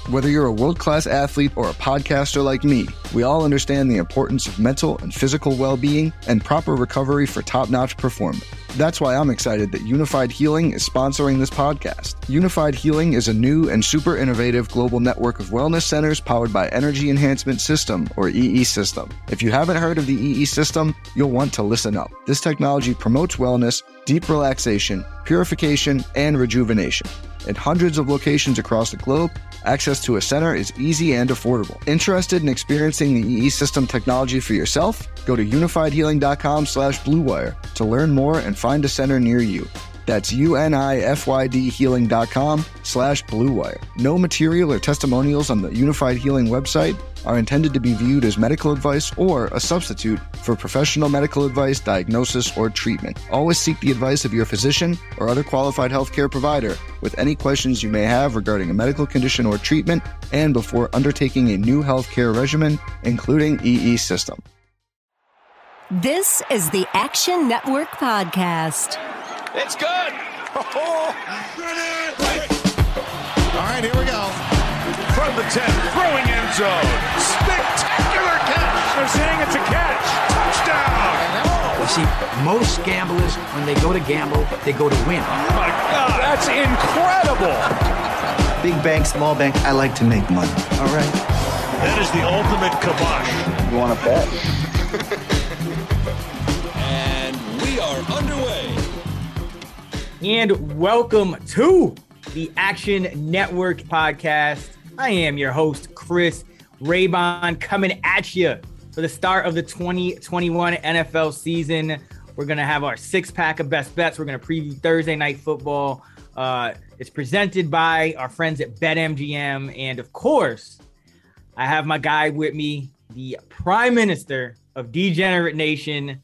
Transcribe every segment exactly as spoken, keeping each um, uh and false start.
Whether you're a world-class athlete or a podcaster like me, we all understand the importance of mental and physical well-being and proper recovery for top-notch performance. That's why I'm excited that Unified Healing is sponsoring this podcast. Unified Healing is a new and super innovative global network of wellness centers powered by Energy Enhancement System, or E E System. If you haven't heard of the E E System, you'll want to listen up. This technology promotes wellness, deep relaxation, purification, and rejuvenation. In hundreds of locations across the globe, access to a center is easy and affordable. Interested in experiencing the E E System technology for yourself? Go to unifiedhealing.com slash bluewire to learn more and find a center near you. That's U-N-I-F-Y-D healing.com slash bluewire. No material or testimonials on the Unified Healing website are intended to be viewed as medical advice or a substitute for professional medical advice, diagnosis, or treatment. Always seek the advice of your physician or other qualified healthcare provider with any questions you may have regarding a medical condition or treatment and before undertaking a new healthcare regimen, including E E System. This is the Action Network Podcast. It's good. Oh, all right, here we go. From the ten, throwing end zone. Spectacular catch. They're saying it's a catch. Touchdown. You see, most gamblers, when they go to gamble, they go to win. Oh, my God. That's incredible. Big bank, small bank, I like to make money. All right. That is the ultimate kibosh. You want to bet? And we are underway. And welcome to the Action Network Podcast. I am your host, Chris Raybon, coming at you for the start of the twenty twenty-one N F L season. We're going to have our six-pack of best bets. We're going to preview Thursday Night Football. Uh, it's presented by our friends at BetMGM. And, of course, I have my guy with me, the Prime Minister of Degenerate Nation,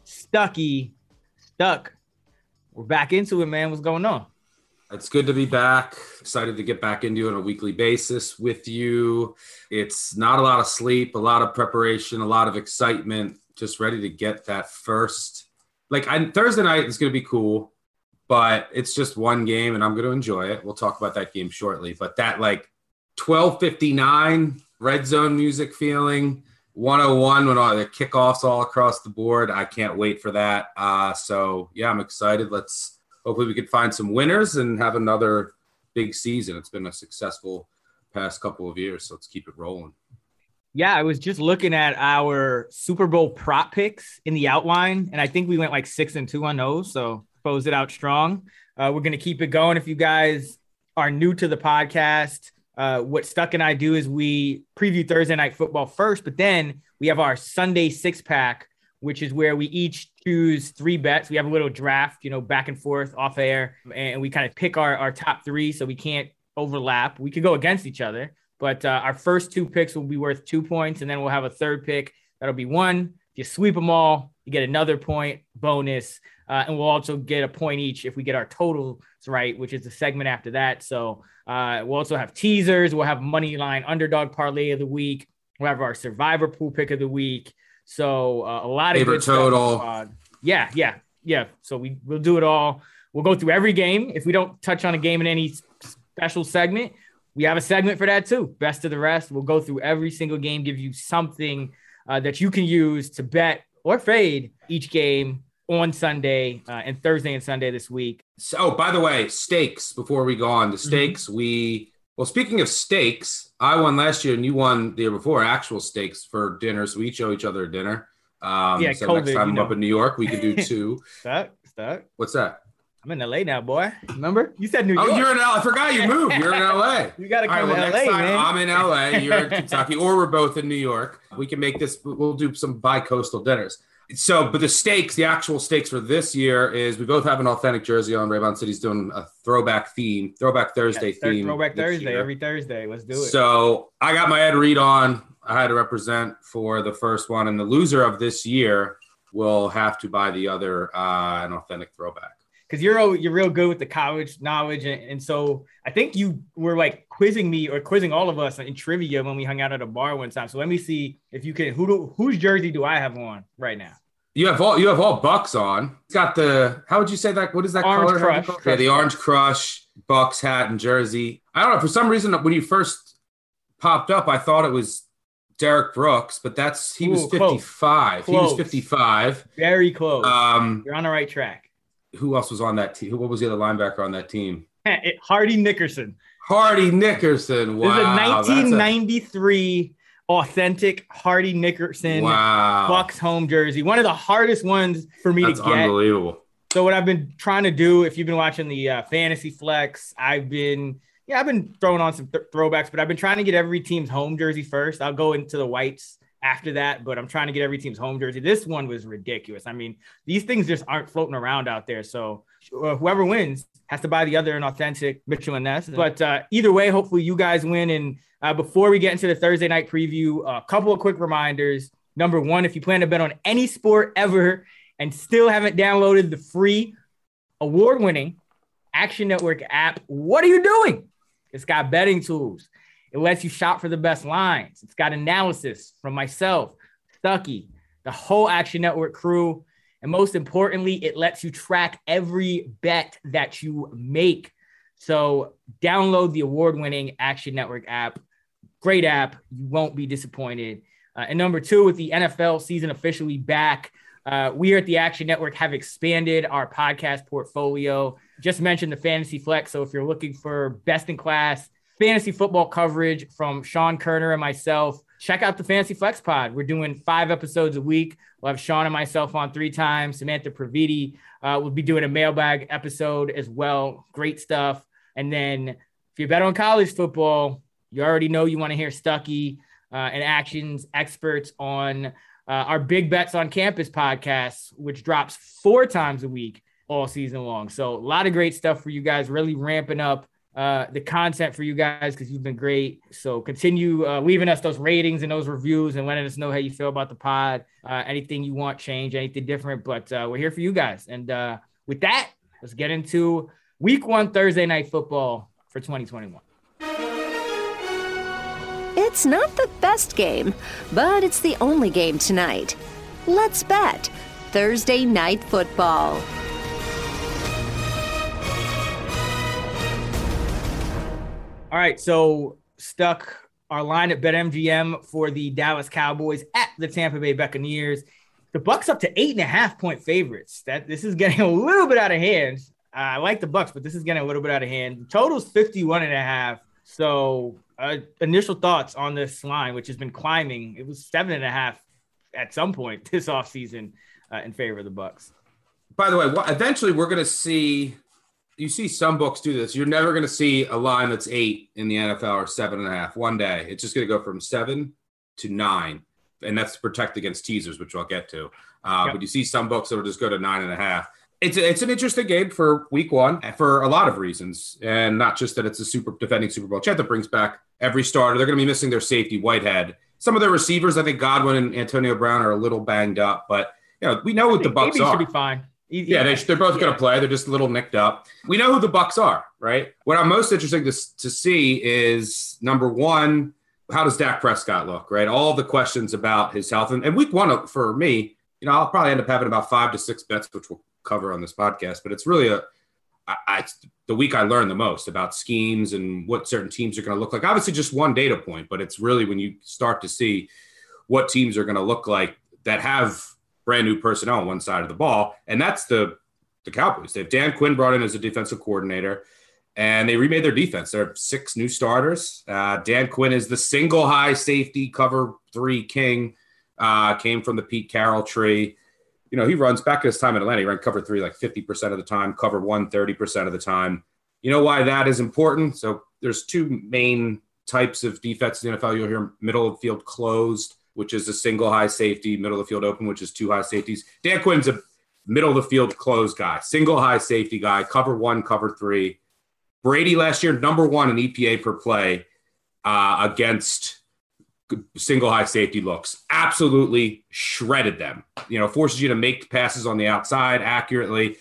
Stucky. Stuck. We're back into it, man. What's going on? It's good to be back. Excited to get back into it on a weekly basis with you. It's not a lot of sleep, a lot of preparation, a lot of excitement. Just ready to get that first. Like I, Thursday night is going to be cool, but it's just one game, and I'm going to enjoy it. We'll talk about that game shortly. But that like twelve fifty-nine red zone music feeling, one oh one when all the kickoffs all across the board. I can't wait for that. Uh, so, yeah, I'm excited. Let's hopefully we can find some winners and have another big season. It's been a successful past couple of years, so let's keep it rolling. Yeah, I was just looking at our Super Bowl prop picks in the outline, and I think we went like six and two on those, so close it out strong. Uh, we're going to keep it going. If you guys are new to the podcast, Uh, what Stuck and I do is we preview Thursday Night Football first, but then we have our Sunday six pack, which is where we each choose three bets. We have a little draft, you know, back and forth off air, and we kind of pick our, our top three so we can't overlap. We could go against each other, but uh, our first two picks will be worth two points, and then we'll have a third pick. That'll be one. If you sweep them all, you get another point bonus, uh, and we'll also get a point each if we get our totals right, which is the segment after that. So uh, we'll also have teasers. We'll have money line underdog parlay of the week. We'll have our survivor pool pick of the week. So uh, a lot of favorite good total. Stuff. Uh, yeah, yeah, yeah. So we we'll do it all. We'll go through every game. If we don't touch on a game in any special segment, we have a segment for that too. Best of the rest. We'll go through every single game, give you something uh, that you can use to bet or fade each game on Sunday uh, and Thursday and Sunday this week. So, oh, by the way, stakes before we go on. The stakes, mm-hmm. we, well, speaking of stakes, I won last year and you won the year before, actual stakes for dinner. So we each owe each other a dinner. Um, yeah, so COVID, next time I'm know. up in New York, we can do two. Stuck, stuck. What's that? I'm in L A now, boy. Remember? You said New York. Oh, you're in L A. I forgot you moved. You're in L A. You got to come All right, well, to L A, next time man. I'm in L A, you're in Kentucky, or we're both in New York. We can make this, we'll do some bi-coastal dinners. So, but the stakes, the actual stakes for this year is we both have an authentic jersey on. Raybon City's doing a throwback theme, throwback Thursday yeah, theme. Throwback Thursday, year. Every Thursday. Let's do it. So I got my Ed Reed on. I had to represent for the first one, and the loser of this year will have to buy the other, uh, an authentic throwback. Because you're you're real good with the college knowledge, and, and so I think you were like quizzing me or quizzing all of us in trivia when we hung out at a bar one time. So let me see if you can. Who do, whose jersey do I have on right now? You have all you have all Bucks on. It's got the, how would you say that? What is that orange color? Crush. Yeah, the orange Crush Bucks hat and jersey. I don't know, for some reason when you first popped up, I thought it was Derek Brooks, but that's he Ooh, was fifty-five. Close. He was fifty-five. Very close. Um, You're on the right track. Who else was on that team? What was the other linebacker on that team? It, Hardy Nickerson. Hardy Nickerson. Wow. This is a nineteen ninety-three a... authentic Hardy Nickerson wow. Bucks home jersey. One of the hardest ones for me that's to get. Unbelievable. So what I've been trying to do, if you've been watching the uh, Fantasy Flex, I've been yeah, I've been throwing on some th- throwbacks, but I've been trying to get every team's home jersey first. I'll go into the whites after that, but I'm trying to get every team's home jersey. This one was ridiculous. I mean, these things just aren't floating around out there. So uh, whoever wins has to buy the other inauthentic Mitchell and Ness. But uh, either way, hopefully you guys win. And uh, before we get into the Thursday night preview, a couple of quick reminders. Number one, if you plan to bet on any sport ever and still haven't downloaded the free award-winning Action Network app, what are you doing? It's got betting tools. It lets you shop for the best lines. It's got analysis from myself, Stuckey, the whole Action Network crew. And most importantly, it lets you track every bet that you make. So download the award-winning Action Network app. Great app. You won't be disappointed. Uh, and number two, with the N F L season officially back, uh, we here at the Action Network have expanded our podcast portfolio. Just mentioned the Fantasy Flex. So if you're looking for best-in-class fantasy football coverage from Sean Kerner and myself, check out the Fantasy Flex Pod. We're doing five episodes a week. We'll have Sean and myself on three times. Samantha Praviti uh, will be doing a mailbag episode as well. Great stuff. And then if you bet on college football, you already know you want to hear Stuckey uh, and Action's experts on uh, our Big Bets on Campus podcast, which drops four times a week all season long. So a lot of great stuff for you guys, really ramping up uh, the content for you guys because you've been great. So continue uh, leaving us those ratings and those reviews and letting us know how you feel about the pod, uh, anything you want change, anything different. But uh, we're here for you guys. And uh, with that, let's get into week one Thursday night football for twenty twenty-one. It's not the best game, but it's the only game tonight. Let's bet Thursday night football. All right, so stuck our line at BetMGM for the Dallas Cowboys at the Tampa Bay Buccaneers. The Bucs up to eight and a half point favorites. That this is getting a little bit out of hand. Uh, I like the Bucs, but this is getting a little bit out of hand. The total's fifty-one and a half. So uh, initial thoughts on this line, which has been climbing. It was seven and a half at some point this offseason uh, in favor of the Bucs. By the way, eventually we're going to see. You see some books do this. You're never going to see a line that's eight in the N F L or seven and a half one day. It's just going to go from seven to nine, and that's to protect against teasers, which I'll get to. Uh, yep. But you see some books that will just go to nine and a half. It's a, it's an interesting game for week one for a lot of reasons, and not just that it's a super defending Super Bowl champ that brings back every starter. They're going to be missing their safety, Whitehead. Some of their receivers, I think Godwin and Antonio Brown are a little banged up, but you know we know what the Bucs are. Should be fine. Yeah, they, they're both yeah. going to play. They're just a little nicked up. We know who the Bucs are, right? What I'm most interested to, to see is, number one, how does Dak Prescott look, right? All the questions about his health. And, and week one for me, you know, I'll probably end up having about five to six bets, which we'll cover on this podcast. But it's really a I, I, the week I learned the most about schemes and what certain teams are going to look like. Obviously, just one data point, but it's really when you start to see what teams are going to look like that have – brand new personnel on one side of the ball. And that's the, the Cowboys. They have Dan Quinn brought in as a defensive coordinator, and they remade their defense. There are six new starters. Uh, Dan Quinn is the single high safety cover three king, uh, came from the Pete Carroll tree. You know, he runs back at his time in Atlanta. He ran cover three like fifty percent of the time, cover one thirty percent of the time. You know why that is important? So there's two main types of defense in the N F L. You'll hear middle of field closed, which is a single high safety, middle of the field open, which is two high safeties. Dan Quinn's a middle of the field closed guy, single high safety guy, cover one, cover three. Brady last year, number one in E P A per play uh, against single high safety looks. Absolutely shredded them. You know, forces you to make passes on the outside accurately.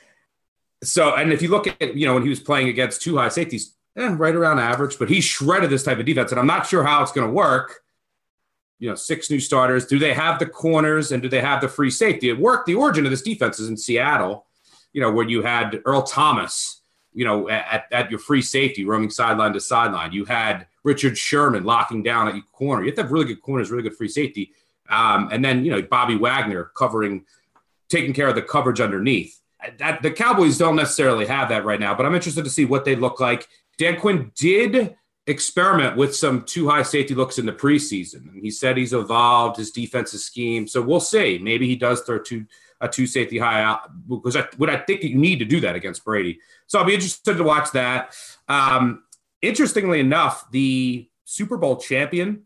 So, and if you look at, you know, when he was playing against two high safeties, eh, right around average, but he shredded this type of defense. And I'm not sure how it's going to work. You know, six new starters. Do they have the corners and do they have the free safety? It worked. The origin of this defense is in Seattle, you know, where you had Earl Thomas, you know, at, at your free safety roaming sideline to sideline. You had Richard Sherman locking down at your corner. You have to have really good corners, really good free safety. Um, and then, you know, Bobby Wagner covering, taking care of the coverage underneath. That, the Cowboys don't necessarily have that right now, but I'm interested to see what they look like. Dan Quinn did experiment with some two high safety looks in the preseason. And he said he's evolved his defensive scheme. So we'll see. Maybe he does throw two, a two safety high out, because I, would I think you need to do that against Brady. So I'll be interested to watch that. Um, interestingly enough, the Super Bowl champion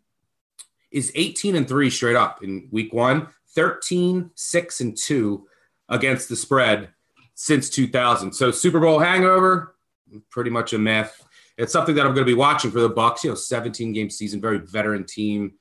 is eighteen and three straight up in week one, thirteen, six and two against the spread since two thousand. So Super Bowl hangover, pretty much a myth. It's something that I'm going to be watching for the Bucs. You know, seventeen game season, very veteran team.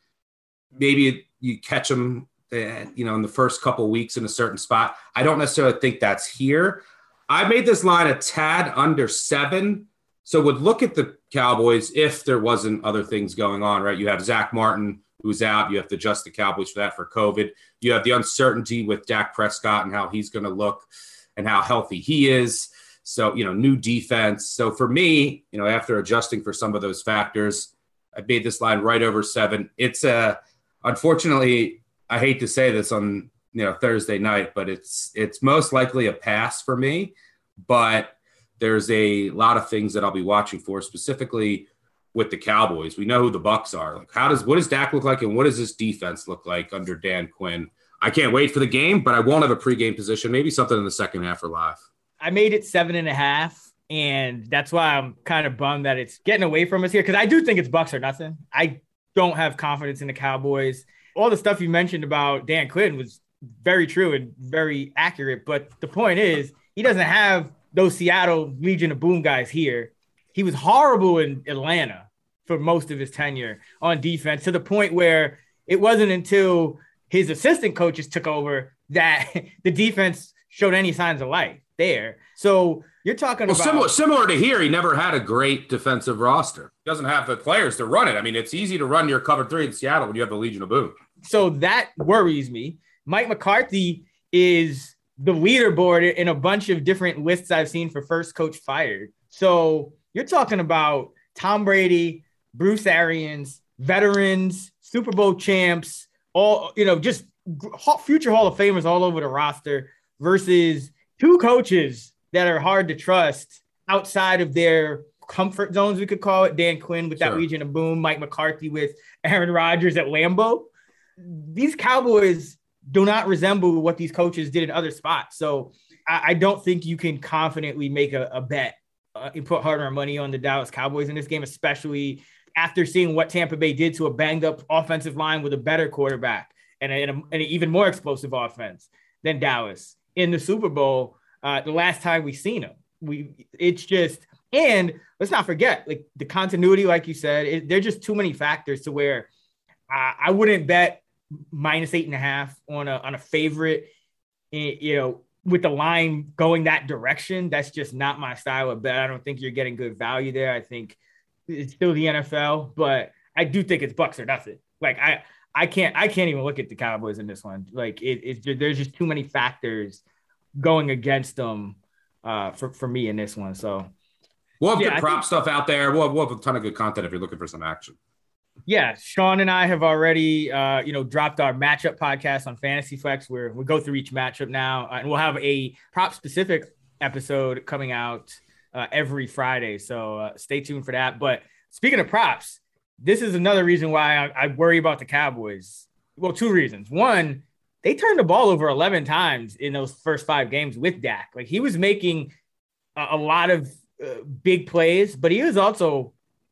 Maybe you catch them, you know, in the first couple of weeks in a certain spot. I don't necessarily think that's here. I made this line a tad under seven. So would look at the Cowboys if there wasn't other things going on, right? You have Zach Martin, who's out. You have to adjust the Cowboys for that for COVID. You have the uncertainty with Dak Prescott and how he's going to look and how healthy he is. So, you know, new defense. So for me, you know, after adjusting for some of those factors, I made this line right over seven. It's a, unfortunately, I hate to say this on, you know, Thursday night, but it's, it's most likely a pass for me, but there's a lot of things that I'll be watching for, specifically with the Cowboys. We know who the Bucs are. Like, how does, what does Dak look like? And what does this defense look like under Dan Quinn? I can't wait for the game, but I won't have a pregame position, maybe something in the second half or live. I made it seven and a half, and that's why I'm kind of bummed that it's getting away from us here, because I do think it's Bucs or nothing. I don't have confidence in the Cowboys. All the stuff you mentioned about Dan Quinn was very true and very accurate, but the point is he doesn't have those Seattle Legion of Boom guys here. He was horrible in Atlanta for most of his tenure on defense, to the point where it wasn't until his assistant coaches took over that the defense showed any signs of life there. So you're talking well, about similar, similar to here. He never had a great defensive roster. He doesn't have the players to run it. I mean, it's easy to run your cover three in Seattle when you have the Legion of Boom. So that worries me. Mike McCarthy is the leaderboard in a bunch of different lists I've seen for first coach fired. So you're talking about Tom Brady, Bruce Arians, veterans, Super Bowl champs, all, you know, just future Hall of Famers all over the roster, versus two coaches that are hard to trust outside of their comfort zones, we could call it. Dan Quinn with that Sure. Legion of Boom, Mike McCarthy with Aaron Rodgers at Lambeau. These Cowboys do not resemble what these coaches did in other spots. So I, I don't think you can confidently make a, a bet uh, and put hard-earned money on the Dallas Cowboys in this game, especially after seeing what Tampa Bay did to a banged-up offensive line with a better quarterback and, a, and, a, and an even more explosive offense than Dallas in the Super Bowl uh, the last time we seen them. We, it's just, and let's not forget, like the continuity, like you said, it, there are just too many factors to where uh, I wouldn't bet minus eight and a half on a, on a favorite, you know, with the line going that direction. That's just not my style of bet. I don't think you're getting good value there. I think it's still the N F L, but I do think it's Bucs or nothing. Like I, I can't, I can't even look at the Cowboys in this one. Like it, it's there's just too many factors going against them uh, for, for me in this one. So we'll have yeah, good I prop think, stuff out there. We'll have, we'll have a ton of good content if you're looking for some action. Yeah, Sean and I have already, uh, you know, dropped our matchup podcast on Fantasy Flex, where we go through each matchup now, and we'll have a prop specific episode coming out uh, every Friday. So uh, stay tuned for that. But speaking of props, this is another reason why I, I worry about the Cowboys. Well, two reasons. One, they turned the ball over eleven times in those first five games with Dak. Like he was making a, a lot of uh, big plays, but he was also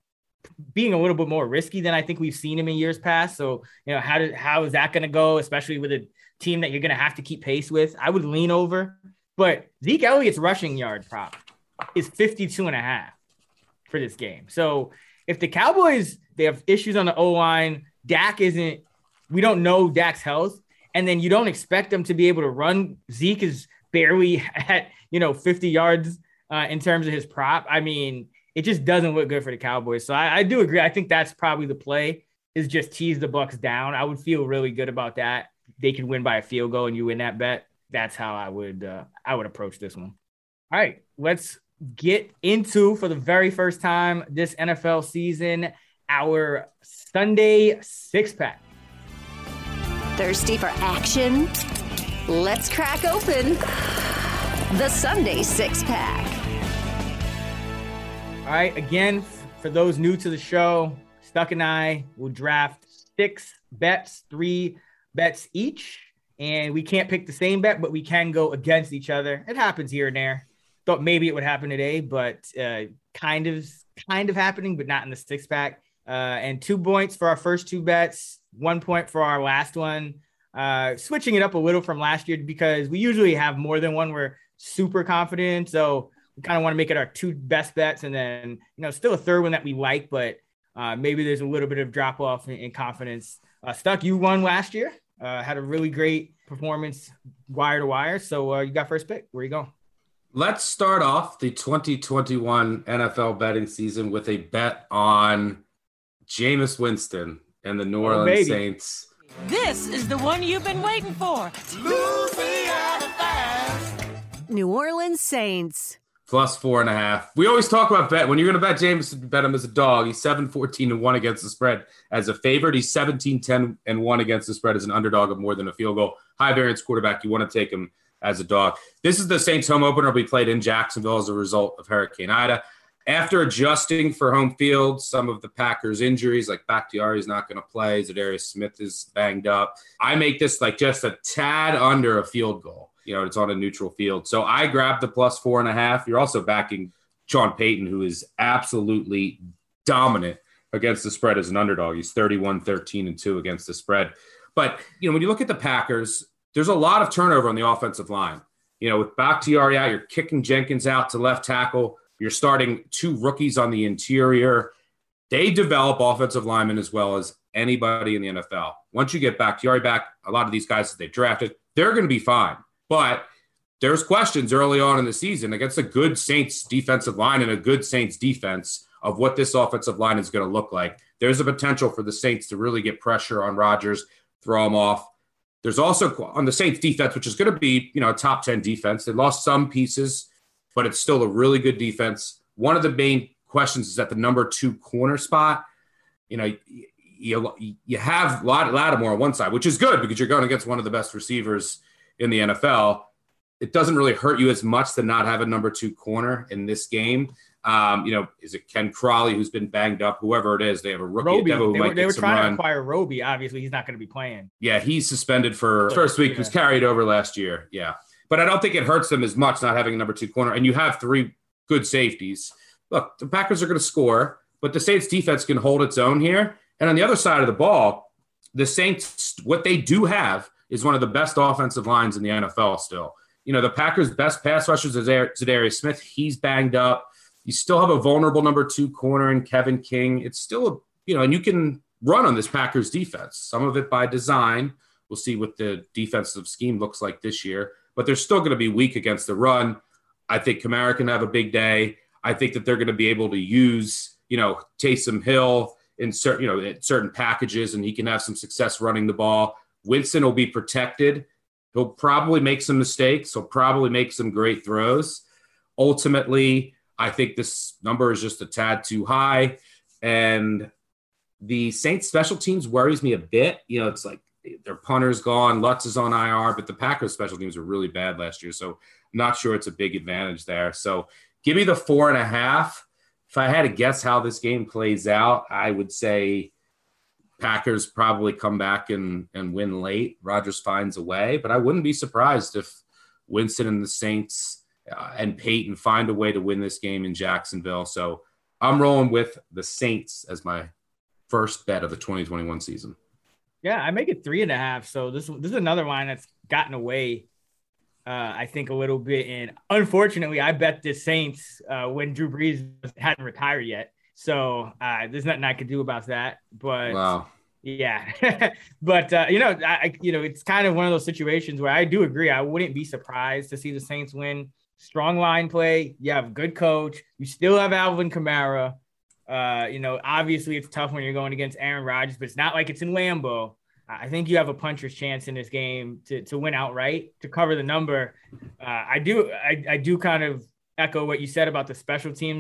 being a little bit more risky than I think we've seen him in years past. So, you know, how did, how is that going to go, especially with a team that you're going to have to keep pace with? I would lean over, but Zeke Elliott's rushing yard prop is fifty-two and a half for this game. So if the Cowboys, they have issues on the O-line, Dak isn't, we don't know Dak's health, and then you don't expect them to be able to run. Zeke is barely at, you know, fifty yards uh, in terms of his prop. I mean, it just doesn't look good for the Cowboys. So I, I do agree. I think that's probably the play, is just tease the Bucs down. I would feel really good about that. They could win by a field goal and you win that bet. That's how I would uh, I would approach this one. All right, let's get into, for the very first time this N F L season, our Sunday six-pack. Thirsty for action? Let's crack open the Sunday six-pack. All right, again, for those new to the show, Stuck and I will draft six bets, three bets each, and we can't pick the same bet, but we can go against each other. It happens here and there. Thought maybe it would happen today, but uh, kind of, kind of happening, but not in the six-pack. Uh, and two points for our first two bets, one point for our last one. Uh, switching it up a little from last year because we usually have more than one. We're super confident, so we kind of want to make it our two best bets, and then you know still a third one that we like, but uh, maybe there's a little bit of drop off in, in confidence. Uh, Stuck, you won last year. Uh, had a really great performance, wire to wire. So uh, you got first pick. Where you going? Let's start off the twenty twenty-one N F L betting season with a bet on Jameis Winston and the New Orleans baby. Saints. This is the one you've been waiting for. New Orleans Saints. Plus four and a half. We always talk about bet. When you're going to bet Jameis, bet him as a dog. He's seven fourteen and one against the spread as a favorite. He's seventeen ten and one against the spread as an underdog of more than a field goal. High variance quarterback. You want to take him as a dog. This is the Saints home opener. Will be played in Jacksonville as a result of Hurricane Ida. After adjusting for home field, some of the Packers' injuries, like Bakhtiari is not going to play. Zadarius Smith is banged up. I make this like just a tad under a field goal. You know, it's on a neutral field. So I grabbed the plus four and a half. You're also backing Sean Payton, who is absolutely dominant against the spread as an underdog. He's thirty-one, thirteen, and two against the spread. But, you know, when you look at the Packers, there's a lot of turnover on the offensive line. You know, with Bakhtiari out, you're kicking Jenkins out to left tackle. You're starting two rookies on the interior. They develop offensive linemen as well as anybody in the N F L. Once you get Bakhtiari back, a lot of these guys that they drafted, they're going to be fine. But there's questions early on in the season against a good Saints defensive line and a good Saints defense of what this offensive line is going to look like. There's a potential for the Saints to really get pressure on Rodgers, throw him off. There's also on the Saints defense, which is going to be, you know, a top ten defense. They lost some pieces, but it's still a really good defense. One of the main questions is at the number two corner spot. You know, you, you have Lattimore on one side, which is good because you're going against one of the best receivers in the N F L. It doesn't really hurt you as much to not have a number two corner in this game. Um, you know, is it Ken Crawley who's been banged up? Whoever it is, they have a rookie. Roby, who they might were, they were trying run. to acquire Roby. Obviously, he's not going to be playing. Yeah, he's suspended for first week. Yeah. Was carried over last year. Yeah. But I don't think it hurts them as much not having a number two corner. And you have three good safeties. Look, the Packers are going to score, but the Saints defense can hold its own here. And on the other side of the ball, the Saints, what they do have is one of the best offensive lines in the N F L still. You know, the Packers' best pass rusher is Zadarius Smith. He's banged up. You still have a vulnerable number two corner in Kevin King. It's still, a, you know, and you can run on this Packers defense. Some of it by design. We'll see what the defensive scheme looks like this year. But they're still going to be weak against the run. I think Kamara can have a big day. I think that they're going to be able to use, you know, Taysom Hill in certain, you know, in certain packages, and he can have some success running the ball. Winston will be protected. He'll probably make some mistakes. He'll probably make some great throws. Ultimately, I think this number is just a tad too high. And the Saints special teams worries me a bit. You know, it's like their punter's gone. Lutz is on I R, but the Packers special teams were really bad last year. So I'm not sure it's a big advantage there. So give me the four and a half. If I had to guess how this game plays out, I would say Packers probably come back and, and win late. Rodgers finds a way, but I wouldn't be surprised if Winston and the Saints uh, and Peyton find a way to win this game in Jacksonville. So I'm rolling with the Saints as my first bet of the twenty twenty-one season. Yeah, I make it three and a half. So this, this is another line that's gotten away, uh, I think, a little bit. And unfortunately, I bet the Saints uh, when Drew Brees hadn't retired yet. So uh, there's nothing I could do about that. But wow. Yeah, but uh, you know, I you know, it's kind of one of those situations where I do agree. I wouldn't be surprised to see the Saints win. Strong line play. You have a good coach. You still have Alvin Kamara. Uh, you know, obviously it's tough when you're going against Aaron Rodgers, but it's not like it's in Lambeau. I think you have a puncher's chance in this game to to win outright, to cover the number. Uh, I do, I, I do kind of echo what you said about the special teams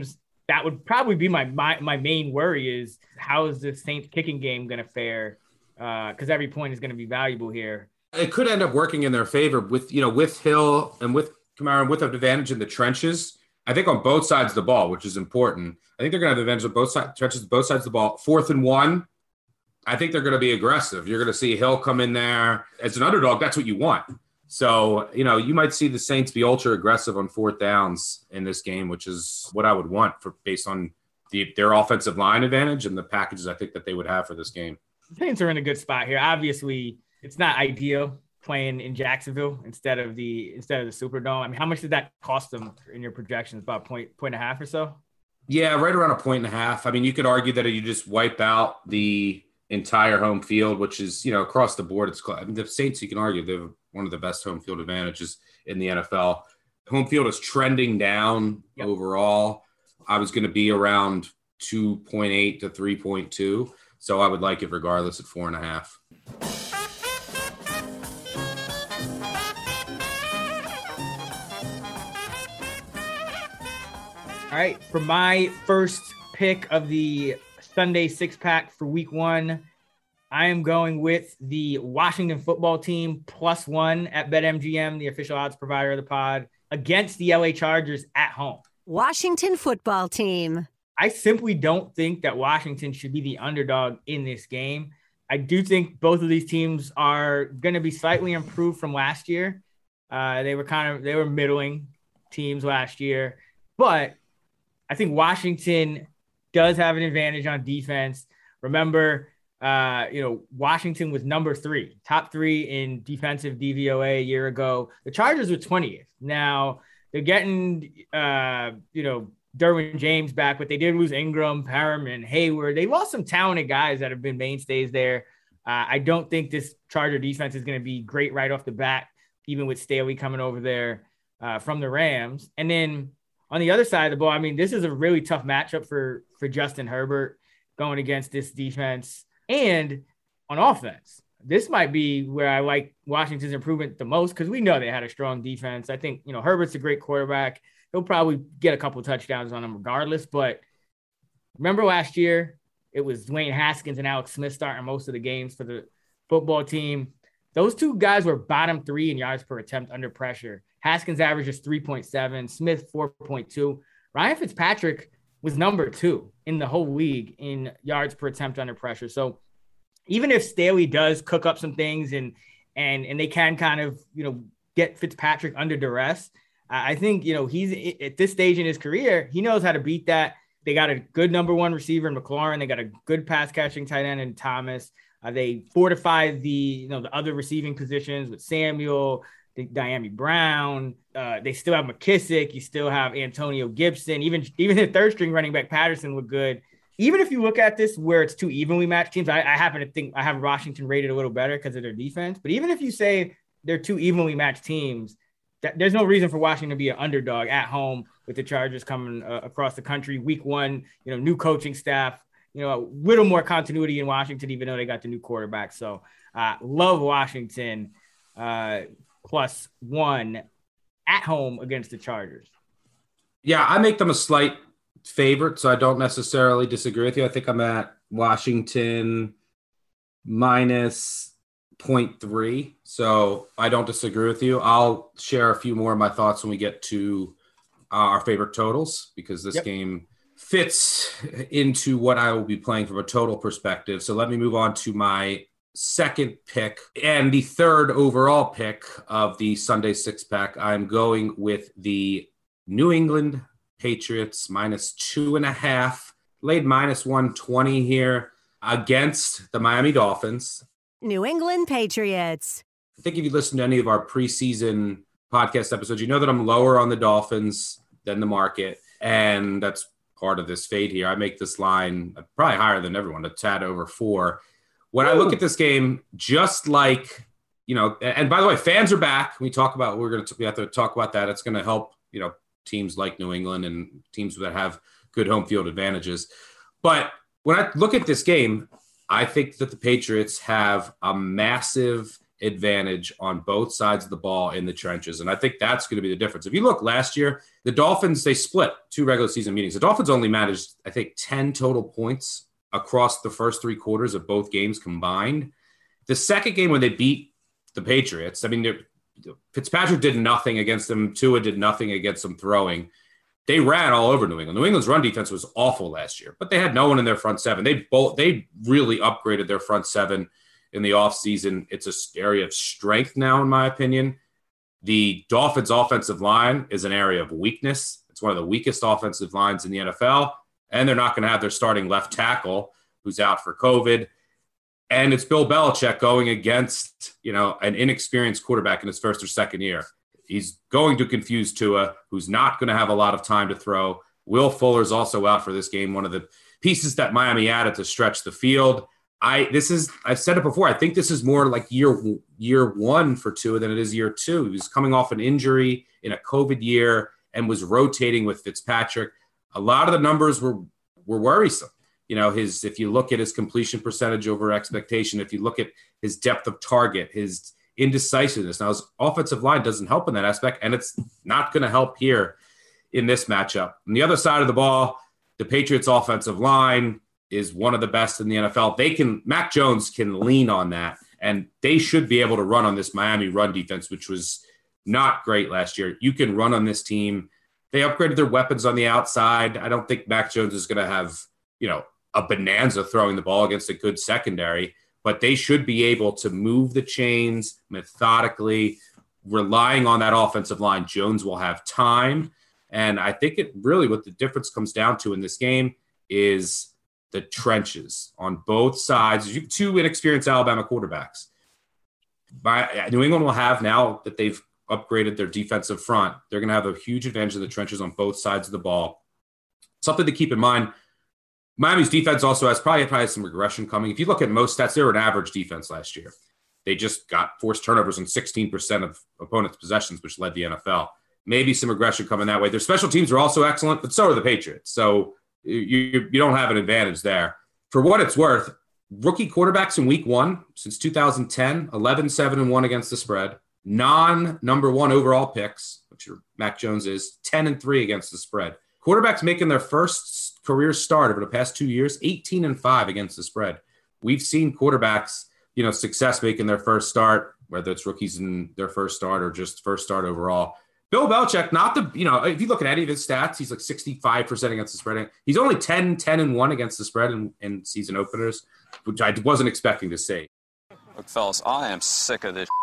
that would probably be my my, my main worry is how is the Saints kicking game going to fare? Because uh, every point is going to be valuable here. It could end up working in their favor with, you know, with Hill and with Kamara and with an advantage in the trenches. I think on both sides of the ball, which is important. I think they're going to have advantage on both sides, trenches, both sides of the ball. Fourth and one, I think they're going to be aggressive. You're going to see Hill come in there. As an underdog, that's what you want. So, you know, you might see the Saints be ultra aggressive on fourth downs in this game, which is what I would want for based on the, their offensive line advantage and the packages I think that they would have for this game. The Saints are in a good spot here. Obviously, it's not ideal playing in Jacksonville instead of the instead of the Superdome. I mean, how much did that cost them in your projections? About a point point and a half or so? Yeah, right around a point and a half. I mean, you could argue that you just wipe out the entire home field, which is, you know, across the board. It's I mean, the Saints, you can argue they're one of the best home field advantages in the N F L. Home field is trending down yep. overall. I was going to be around two point eight to three point two. So I would like it regardless at four and a half. All right, for my first pick of the Sunday six-pack for week one, I am going with the Washington football team plus one at BetMGM, the official odds provider of the pod, against the L A Chargers at home. Washington football team. I simply don't think that Washington should be the underdog in this game. I do think both of these teams are going to be slightly improved from last year. Uh, they were kind of, they were middling teams last year, but I think Washington does have an advantage on defense. Remember, uh, you know, Washington was number three, top three in defensive D V O A a year ago. The Chargers were twentieth. Now they're getting, uh, you know, Derwin James back, but they did lose Ingram, Parham, and Hayward. They lost some talented guys that have been mainstays there. Uh, I don't think this Charger defense is going to be great right off the bat, even with Staley coming over there uh, from the Rams. And then on the other side of the ball, I mean, this is a really tough matchup for, for Justin Herbert going against this defense. And on offense, this might be where I like Washington's improvement the most because we know they had a strong defense. I think, you know, Herbert's a great quarterback. He'll probably get a couple touchdowns on him regardless. But remember last year, it was Dwayne Haskins and Alex Smith starting most of the games for the football team. Those two guys were bottom three in yards per attempt under pressure. Haskins averages three point seven, Smith four point two. Ryan Fitzpatrick was number two in the whole league in yards per attempt under pressure. So even if Staley does cook up some things and and and they can kind of, you know, get Fitzpatrick under duress, I think, you know, he's at this stage in his career, he knows how to beat that. They got a good number one receiver in McLaurin. They got a good pass catching tight end in Thomas. Uh, they fortified the, you know, the other receiving positions with Samuel, Diami Brown. Uh, they still have McKissick. You still have Antonio Gibson. Even even the third string running back Patterson looked good. Even if you look at this where it's two evenly matched teams, I, I happen to think I have Washington rated a little better because of their defense. But even if you say they're two evenly matched teams, that, there's no reason for Washington to be an underdog at home with the Chargers coming uh, across the country. Week one, you know, new coaching staff, you know, a little more continuity in Washington, even though they got the new quarterback. So uh, love Washington. Uh, plus one at home against the Chargers. Yeah, I make them a slight favorite, so I don't necessarily disagree with you. I think I'm at Washington minus zero point three, so I don't disagree with you. I'll share a few more of my thoughts when we get to uh, our favorite totals, because this yep. game fits into what I will be playing from a total perspective. So let me move on to my second pick and the third overall pick of the Sunday six pack. I'm going with the New England Patriots minus two and a half, laid minus one twenty here against the Miami Dolphins. New England Patriots. I think if you listen to any of our preseason podcast episodes, you know that I'm lower on the Dolphins than the market. And that's part of this fade here. I make this line probably higher than everyone, a tad over four. When I look at this game, just like, you know, and by the way, fans are back. We talk about, we're going to, we have to talk about that. It's going to help, you know, teams like New England and teams that have good home field advantages. But when I look at this game, I think that the Patriots have a massive advantage on both sides of the ball in the trenches. And I think that's going to be the difference. If you look last year, the Dolphins, they split two regular season meetings. The Dolphins only managed, I think, ten total points across the first three quarters of both games combined. The second game when they beat the Patriots, I mean, Fitzpatrick did nothing against them. Tua did nothing against them throwing. They ran all over New England. New England's run defense was awful last year, but they had no one in their front seven. They both they really upgraded their front seven in the offseason. It's an area of strength now, in my opinion. The Dolphins' offensive line is an area of weakness. It's one of the weakest offensive lines in the N F L, and they're not going to have their starting left tackle, who's out for COVID. And it's Bill Belichick going against, you know, an inexperienced quarterback in his first or second year. He's going to confuse Tua, who's not going to have a lot of time to throw. Will Fuller's also out for this game, one of the pieces that Miami added to stretch the field. I this is I've said it before. I think this is more like year year one for Tua than it is year two. He was coming off an injury in a COVID year and was rotating with Fitzpatrick. A lot of the numbers were were worrisome. You know, his if you look at his completion percentage over expectation, if you look at his depth of target, his indecisiveness. Now, his offensive line doesn't help in that aspect, and it's not going to help here in this matchup. On the other side of the ball, the Patriots' offensive line is one of the best in the N F L. They can, Mac Jones can lean on that, and they should be able to run on this Miami run defense, which was not great last year. You can run on this team. They upgraded their weapons on the outside. I don't think Mac Jones is going to have, you know, a bonanza throwing the ball against a good secondary, but they should be able to move the chains methodically, relying on that offensive line. Jones will have time. And I think it really what the difference comes down to in this game is the trenches on both sides. You have two inexperienced Alabama quarterbacks. By, New England will have, now that they've upgraded their defensive front, they're going to have a huge advantage in the trenches on both sides of the ball. Something to keep in mind, Miami's defense also has probably, probably has some regression coming. If you look at most stats, they were an average defense last year. They just got forced turnovers on sixteen percent of opponents' possessions, which led the N F L. Maybe some regression coming that way. Their special teams are also excellent, but so are the Patriots. So you, you, you don't have an advantage there. For what it's worth, rookie quarterbacks in week one since two thousand ten, eleven, seven, and one against the spread. Non-number one overall picks, which are Mac Jones is, ten and three against the spread. Quarterbacks making their first career start over the past two years, eighteen and five against the spread. We've seen quarterbacks, you know, success making their first start, whether it's rookies in their first start or just first start overall. Bill Belichick, not the, you know, if you look at any of his stats, he's like sixty-five percent against the spread. He's only ten, ten and one against the spread in, in season openers, which I wasn't expecting to see. Look, fellas, I am sick of this,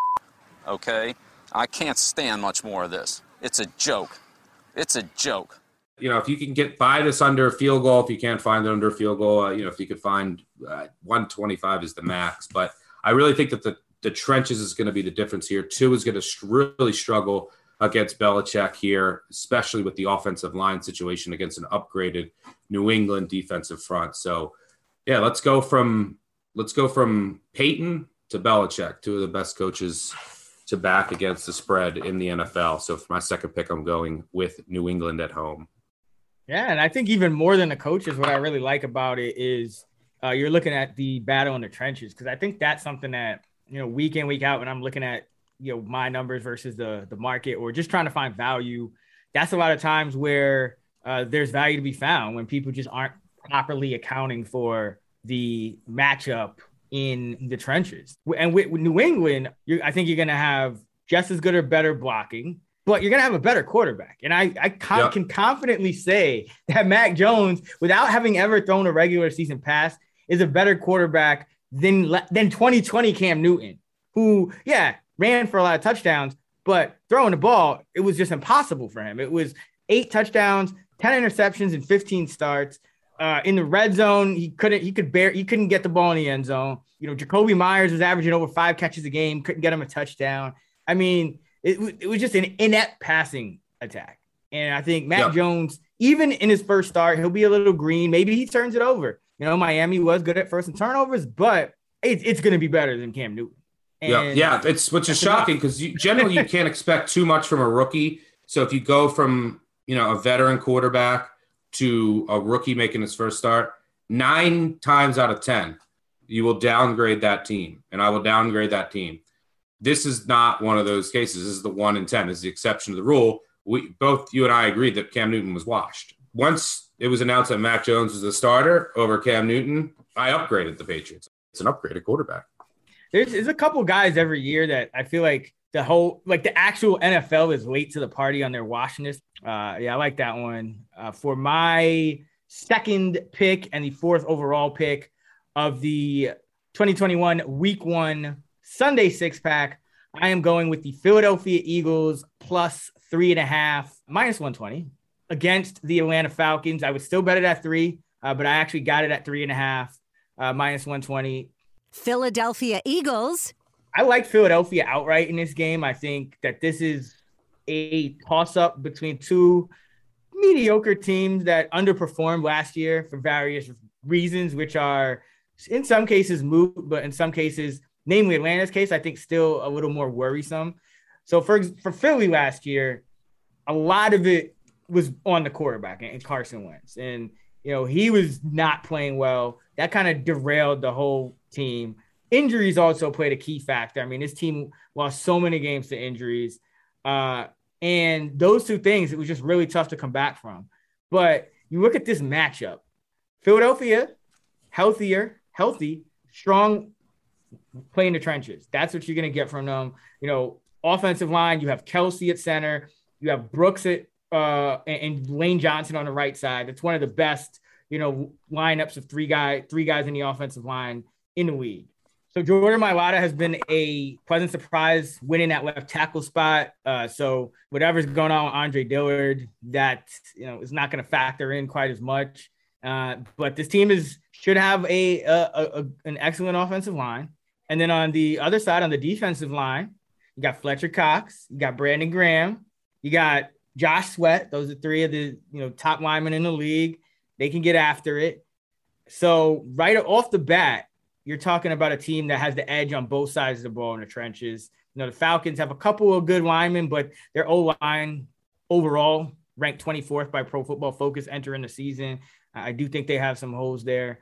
okay? I can't stand much more of this. It's a joke. It's a joke. You know, if you can get by this under a field goal, if you can't find it under a field goal, uh, you know, if you could find uh, one twenty-five is the max. But I really think that the, the trenches is going to be the difference here. Two is going to really struggle against Belichick here, especially with the offensive line situation against an upgraded New England defensive front. So, yeah, let's go from let's go from Peyton to Belichick, two of the best coaches to back against the spread in the N F L. So for my second pick, I'm going with New England at home. Yeah, and I think even more than the coaches, what I really like about it is uh, you're looking at the battle in the trenches, because I think that's something that, you know, week in, week out, when I'm looking at, you know, my numbers versus the the market, or just trying to find value, that's a lot of times where uh, there's value to be found when people just aren't properly accounting for the matchup in the trenches. And with, with New England, you're, I think you're going to have just as good or better blocking, but you're going to have a better quarterback. And I, I con- yep. can confidently say that Mac Jones, without having ever thrown a regular season pass, is a better quarterback than, than twenty twenty Cam Newton, who, yeah, ran for a lot of touchdowns, but throwing the ball, it was just impossible for him. It was eight touchdowns, ten interceptions, and fifteen starts. Uh, in the red zone, he couldn't, he could bear, he couldn't get the ball in the end zone. You know, Jacoby Myers was averaging over five catches a game, couldn't get him a touchdown. I mean, it, it was just an inept passing attack. And I think Mac yep. Jones, even in his first start, he'll be a little green. Maybe he turns it over. You know, Miami was good at first and turnovers, but it, it's going to be better than Cam Newton. And yeah, yeah, it's which is shocking because you, generally you can't expect too much from a rookie. So if you go from, you know, a veteran quarterback to a rookie making his first start, nine times out of ten, you will downgrade that team, and I will downgrade that team. this is not one of those cases. This is the one in ten. This is the exception to the rule. We both, you and I agreed that Cam Newton was washed. Once it was announced that Mac Jones was the starter over Cam Newton, I upgraded the Patriots. It's an upgraded quarterback. There's, there's a couple guys every year that I feel like the whole, like the actual N F L is late to the party on their washness. Uh, yeah, I like that one. Uh, for my second pick and the fourth overall pick of the twenty twenty-one week one Sunday six pack, I am going with the Philadelphia Eagles plus three and a half, minus one twenty against the Atlanta Falcons. I would still bet it at three, uh, but I actually got it at three and a half, uh, minus one twenty. Philadelphia Eagles. I like Philadelphia outright in this game. I think that this is a toss-up between two mediocre teams that underperformed last year for various reasons, which are in some cases moot, but in some cases, namely Atlanta's case, I think still a little more worrisome. So for, for Philly last year, a lot of it was on the quarterback and Carson Wentz. And, you know, he was not playing well. That kind of derailed the whole team. Injuries also played a key factor. I mean, this team lost so many games to injuries. Uh, and those two things, it was just really tough to come back from. But you look at this matchup, Philadelphia, healthier, healthy, strong, play in the trenches. That's what you're going to get from them. You know, offensive line, you have Kelsey at center. You have Brooks at uh, and, and Lane Johnson on the right side. It's one of the best, you know, lineups of three guy, three guys in the offensive line in the league. So Jordan Mailata has been a pleasant surprise winning that left tackle spot. Uh, so whatever's going on with Andre Dillard, that, you know, is not going to factor in quite as much. Uh, but this team is should have a, a, a an excellent offensive line. And then on the other side, on the defensive line, you got Fletcher Cox, you got Brandon Graham, you got Josh Sweat. Those are three of the, you know, top linemen in the league. They can get after it. So right off the bat, you're talking about a team that has the edge on both sides of the ball in the trenches. You know, the Falcons have a couple of good linemen, but their O-line overall ranked twenty-fourth by Pro Football Focus entering the season. I do think they have some holes there.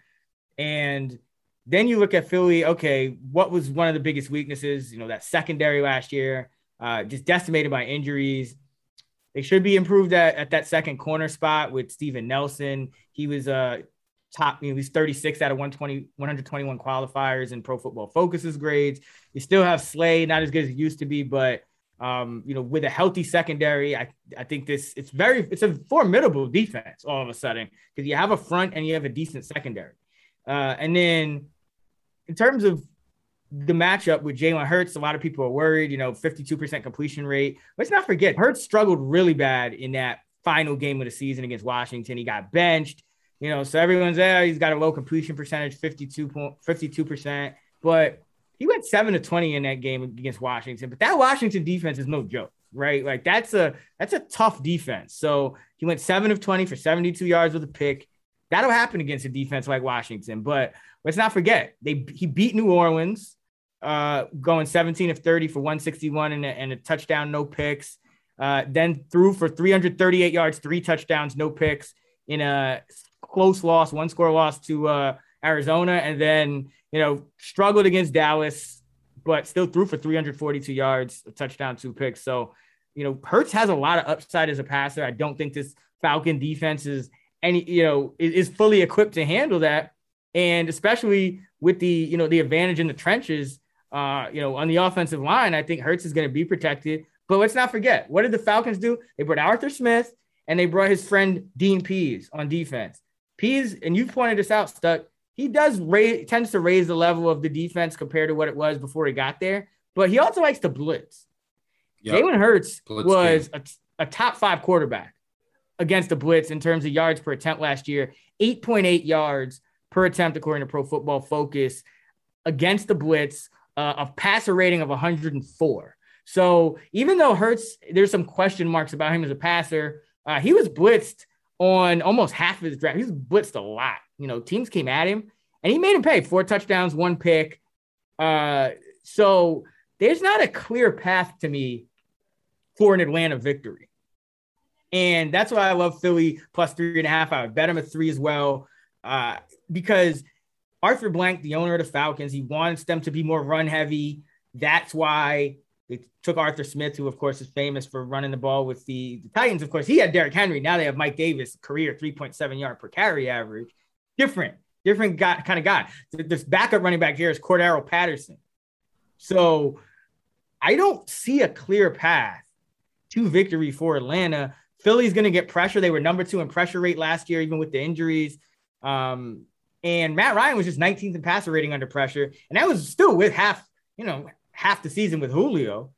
And then you look at Philly, okay, what was one of the biggest weaknesses? You know, that secondary last year, uh, just decimated by injuries. They should be improved at, at that second corner spot with Steven Nelson. He was a uh, top, you know, he's thirty-six out of one twenty, one twenty-one qualifiers in Pro Football Focus's grades. You still have Slay, not as good as it used to be, but um, you know, with a healthy secondary, I, I think this it's very it's a formidable defense all of a sudden because you have a front and you have a decent secondary. Uh, and then in terms of the matchup with Jalen Hurts, a lot of people are worried, you know, fifty-two percent completion rate. Let's not forget, Hurts struggled really bad in that final game of the season against Washington. He got benched. You know, so everyone's there. He's got a low completion percentage, fifty-two percent. But he went seven to twenty in that game against Washington. But that Washington defense is no joke, right? Like that's a that's a tough defense. So he went seven of twenty for seventy-two yards with a pick. That'll happen against a defense like Washington. But let's not forget, they he beat New Orleans, uh, going seventeen of thirty for one sixty-one and a, and a touchdown, no picks. Uh, then threw for three hundred thirty-eight yards, three touchdowns, no picks in a close loss, one score loss to uh, Arizona, and then, you know, struggled against Dallas, but still threw for three hundred forty-two yards, a touchdown, two picks. So, you know, Hurts has a lot of upside as a passer. I don't think this Falcon defense is any, you know, is, is fully equipped to handle that. And especially with the, you know, the advantage in the trenches, uh, you know, on the offensive line, I think Hurts is going to be protected. But let's not forget, what did the Falcons do? They brought Arthur Smith and they brought his friend Dean Pease on defense. Pease, and you pointed this out, Stuck, he does raise, tends to raise the level of the defense compared to what it was before he got there, but he also likes to blitz. Yep. Jalen Hurts blitz was a, a top five quarterback against the blitz in terms of yards per attempt last year, eight point eight yards per attempt, according to Pro Football Focus, against the blitz, uh, a passer rating of one hundred four. So even though Hurts, there's some question marks about him as a passer, uh, he was blitzed on almost half of his draft. He was blitzed a lot. You know, teams came at him, and he made him pay. Four touchdowns, one pick. Uh, so there's not a clear path to me for an Atlanta victory. And that's why I love Philly plus three and a half. I would bet him at three as well, uh, because Arthur Blank, the owner of the Falcons, he wants them to be more run heavy. That's why they took Arthur Smith, who, of course, is famous for running the ball with the, the Titans. Of course, he had Derrick Henry. Now they have Mike Davis, career three point seven yard per carry average. Different, different guy, kind of guy. This backup running back here is Cordero Patterson. So I don't see a clear path to victory for Atlanta. Philly's going to get pressure. They were number two in pressure rate last year, even with the injuries. Um, and Matt Ryan was just nineteenth in passer rating under pressure. And that was still with half, you know, half the season with Julio.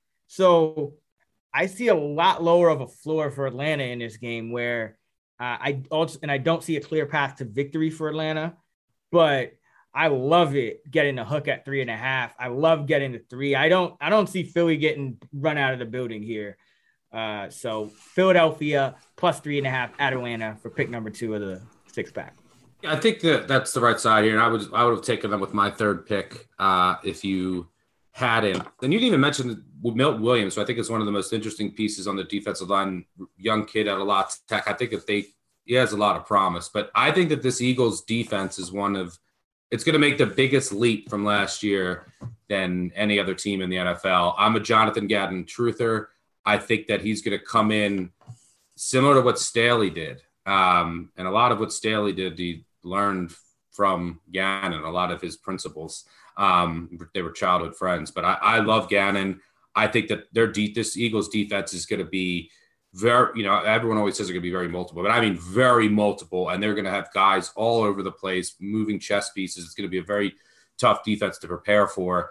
So I see a lot lower of a floor for Atlanta in this game where uh, I also, and I don't see a clear path to victory for Atlanta, but I love it getting a hook at three and a half. I love getting the three. I don't, I don't see Philly getting run out of the building here. Uh, so Philadelphia plus three and a half at Atlanta for pick number two of the six pack. I think that that's the right side here. And I would, I would have taken them with my third pick uh, if you had him. And you didn't even mention Milton Williams, so I think it's one of the most interesting pieces on the defensive line. Young kid at a lot of tech. I think that they, he has a lot of promise, but I think that this Eagles defense is one of, it's going to make the biggest leap from last year than any other team in the N F L. I'm a Jonathan Gannon truther. I think that he's going to come in similar to what Staley did. Um, and a lot of what Staley did, he learned from Gannon, a lot of his principles. Um, they were childhood friends, but I, I love Gannon. I think that their de- this Eagles defense is going to be very, you know, everyone always says they're going to be very multiple, but I mean very multiple, and they're going to have guys all over the place, moving chess pieces. It's going to be a very tough defense to prepare for.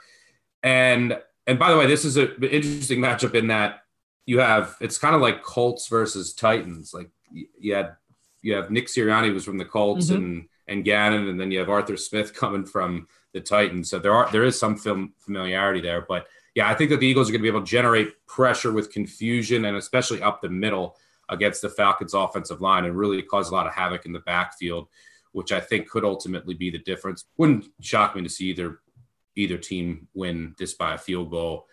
And and by the way, this is a, an interesting matchup in that you have, it's kind of like Colts versus Titans. Like you had, you have Nick Sirianni was from the Colts mm-hmm. and and Gannon, and then you have Arthur Smith coming from the Titans. So there are there is some film familiarity there, but yeah, I think that the Eagles are going to be able to generate pressure with confusion and especially up the middle against the Falcons' offensive line and really cause a lot of havoc in the backfield, which I think could ultimately be the difference. Wouldn't shock me to see either either team win this by a field goal.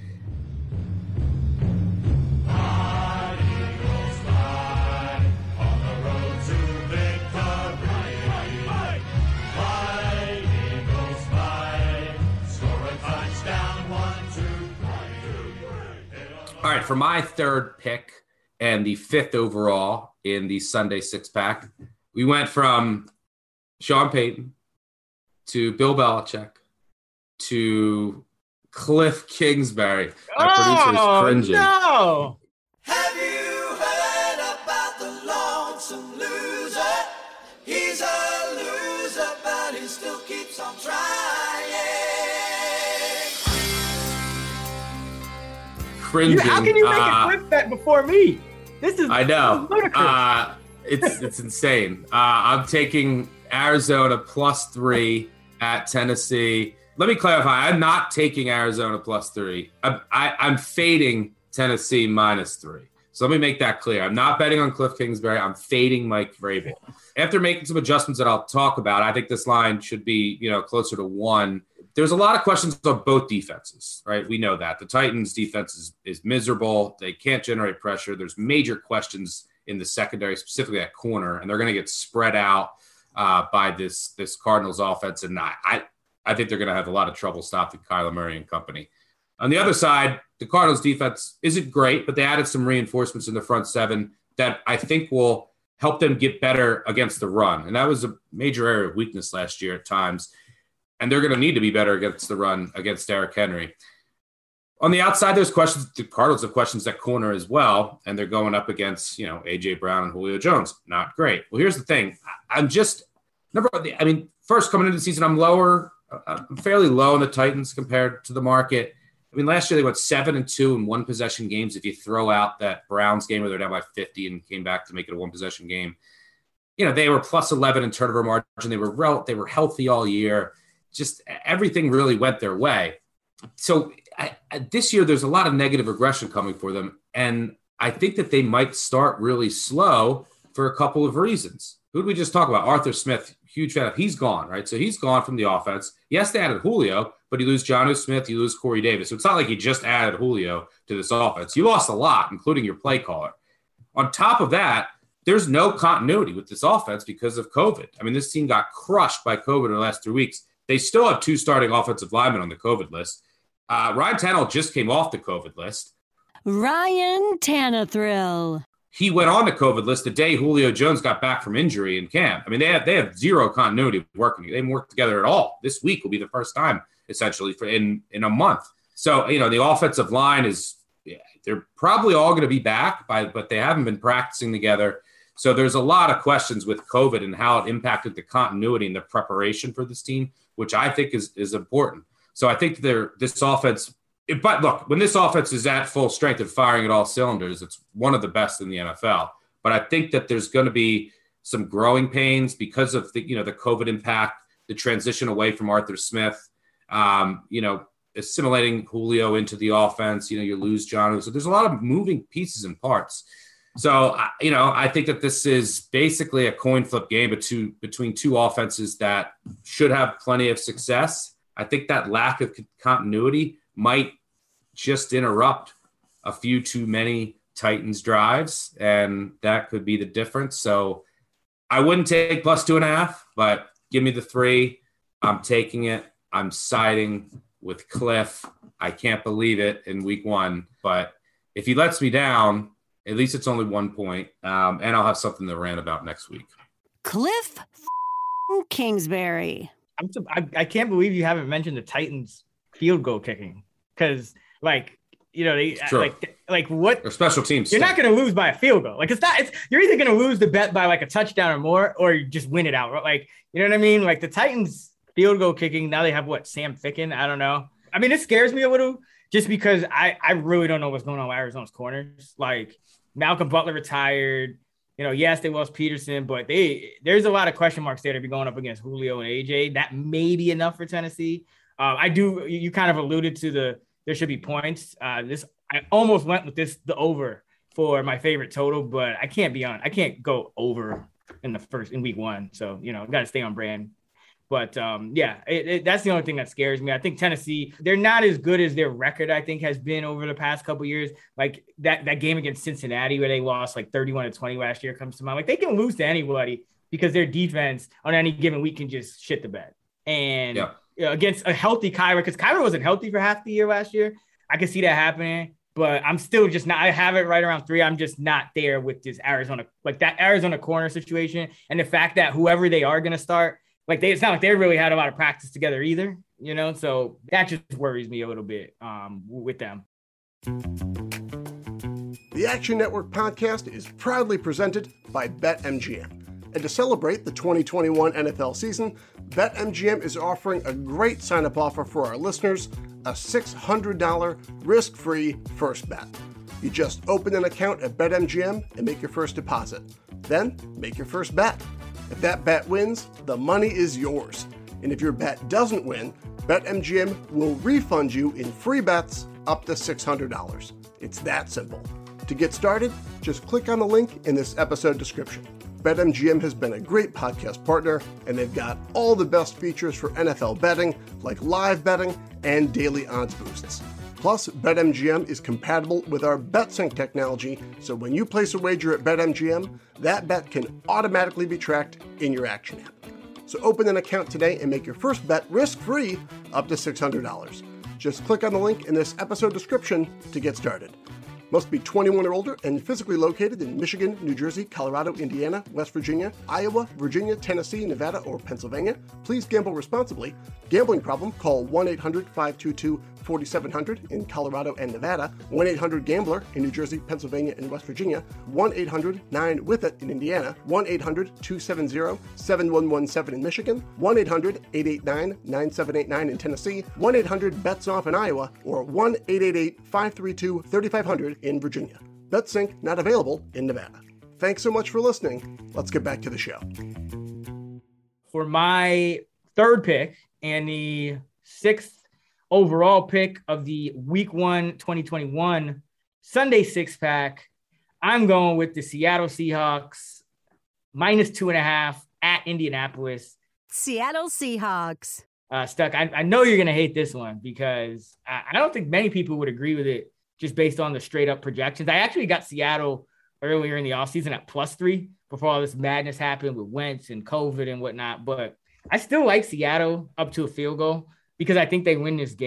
All right, for my third pick and the fifth overall in the Sunday six-pack, we went from Sean Payton to Bill Belichick to Cliff Kingsbury. My oh, producer's cringing. No! Have you heard about the lonesome loser? He's a loser, but he still keeps on trying. You, how can you make uh, a Cliff bet before me? This is I know. This is uh, it's it's insane. Uh, I'm taking Arizona plus three at Tennessee. Let me clarify. I'm not taking Arizona plus three. I'm, I, I'm fading Tennessee minus three. So let me make that clear. I'm not betting on Cliff Kingsbury. I'm fading Mike Vrabel. After making some adjustments that I'll talk about, I think this line should be, you know, closer to one. There's a lot of questions on both defenses, right? We know that. The Titans' defense is, is miserable. They can't generate pressure. There's major questions in the secondary, specifically at corner, and they're going to get spread out uh, by this this Cardinals offense. And I, I, I think they're going to have a lot of trouble stopping Kyler Murray and company. On the other side, the Cardinals' defense isn't great, but they added some reinforcements in the front seven that I think will help them get better against the run. And that was a major area of weakness last year at times. And they're going to need to be better against the run against Derrick Henry. On the outside, there's questions. The Cardinals have questions at corner as well, and they're going up against, you know, A J Brown and Julio Jones. Not great. Well, here's the thing. I'm just number. I mean, first coming into the season, I'm lower. I'm fairly low on the Titans compared to the market. I mean, last year they went seven and two in one possession games. If you throw out that Browns game where they're down by fifty and came back to make it a one possession game, you know, they were plus eleven in turnover margin. They were rel- they were healthy all year. Just everything really went their way. So I, I, this year, there's a lot of negative regression coming for them. And I think that they might start really slow for a couple of reasons. Who did we just talk about? Arthur Smith, huge fan of. He's gone, right? So he's gone from the offense. Yes, they added Julio, but you lose Jonnu Smith, you lose Corey Davis. So it's not like you just added Julio to this offense. You lost a lot, including your play caller. On top of that, there's no continuity with this offense because of COVID. I mean, this team got crushed by COVID in the last three weeks. They still have two starting offensive linemen on the COVID list. Uh, Ryan Tannehill just came off the COVID list. Ryan Tannehill. He went on the COVID list the day Julio Jones got back from injury in camp. I mean, they have they have zero continuity of working. They haven't worked together at all. This week will be the first time, essentially, for in, in a month. So, you know, the offensive line is yeah, they're probably all going to be back, by, but they haven't been practicing together. So there's a lot of questions with COVID and how it impacted the continuity and the preparation for this team, which I think is, is important. So I think they're, this offense, it, but look, when this offense is at full strength and firing at all cylinders, it's one of the best in the N F L. But I think that there's going to be some growing pains because of the, you know, the COVID impact, the transition away from Arthur Smith, um, you know, assimilating Julio into the offense. You know, you lose John. So there's a lot of moving pieces and parts. So, you know, I think that this is basically a coin flip game between, between two offenses that should have plenty of success. I think that lack of continuity might just interrupt a few too many Titans drives, and that could be the difference. So I wouldn't take plus two and a half, but give me the three. I'm taking it. I'm siding with Cliff. I can't believe it in week one, but if he lets me down, at least it's only one point, um, and I'll have something to rant about next week. Cliff Kingsbury. I'm so, I, I can't believe you haven't mentioned the Titans field goal kicking, because, like, you know, they sure. like like what Their special teams. You're stuff. not going to lose by a field goal. Like, it's not. It's you're either going to lose the bet by like a touchdown or more, or you just win it out. Like, you know what I mean? Like the Titans field goal kicking. Now they have what, Sam Ficken? I don't know. I mean, it scares me a little just because I I really don't know what's going on with Arizona's corners. Like, Malcolm Butler retired. You know, yes, they lost Peterson, but they there's a lot of question marks there to be going up against Julio and A J. That may be enough for Tennessee. Uh, I do. You kind of alluded to the there should be points. Uh, this I almost went with this the over for my favorite total, but I can't be on. I can't go over in the first in week one. So you know, got to stay on brand. But um, yeah, it, it, that's the only thing that scares me. I think Tennessee, they're not as good as their record, I think, has been over the past couple of years. Like that that game against Cincinnati where they lost like thirty-one to twenty last year comes to mind. Like they can lose to anybody because their defense on any given week can just shit the bed. And yeah. you know, against a healthy Kyler, because Kyler wasn't healthy for half the year last year. I can see that happening, but I'm still just not, I have it right around three. I'm just not there with this Arizona, like that Arizona corner situation. And the fact that whoever they are going to start, like they, it's not like they really had a lot of practice together either, you know? So that just worries me a little bit um, with them. The Action Network podcast is proudly presented by BetMGM. And to celebrate the twenty twenty-one N F L season, BetMGM is offering a great sign-up offer for our listeners, a six hundred dollars risk-free first bet. You just open an account at BetMGM and make your first deposit. Then make your first bet. If that bet wins, the money is yours. And if your bet doesn't win, BetMGM will refund you in free bets up to six hundred dollars. It's that simple. To get started, just click on the link in this episode description. BetMGM has been a great podcast partner, and they've got all the best features for N F L betting, like live betting and daily odds boosts. Plus, BetMGM is compatible with our BetSync technology, so when you place a wager at BetMGM, that bet can automatically be tracked in your Action app. So open an account today and make your first bet risk-free up to six hundred dollars. Just click on the link in this episode description to get started. Must be twenty-one or older and physically located in Michigan, New Jersey, Colorado, Indiana, West Virginia, Iowa, Virginia, Tennessee, Nevada, or Pennsylvania. Please gamble responsibly. Gambling problem? Call one eight hundred five two two four seven zero zero in Colorado and Nevada, one eight hundred gambler in New Jersey, Pennsylvania, and West Virginia, one eight hundred nine with it in Indiana, one eight hundred two seven zero seven one one seven in Michigan, one eight hundred eight eight nine nine seven eight nine in Tennessee, one eight hundred bets off in Iowa, or one eight eight eight five three two three five zero zero in Virginia. BetSync not available in Nevada. Thanks so much for listening. Let's get back to the show. For my third pick and the sixth overall pick of the week one twenty twenty-one Sunday six pack, I'm going with the Seattle Seahawks minus two and a half at Indianapolis. Seattle Seahawks. Uh, Stuck, I, I know you're going to hate this one because I, I don't think many people would agree with it just based on the straight up projections. I actually got Seattle earlier in the offseason at plus three before all this madness happened with Wentz and COVID and whatnot. But I still like Seattle up to a field goal because I think they win this game.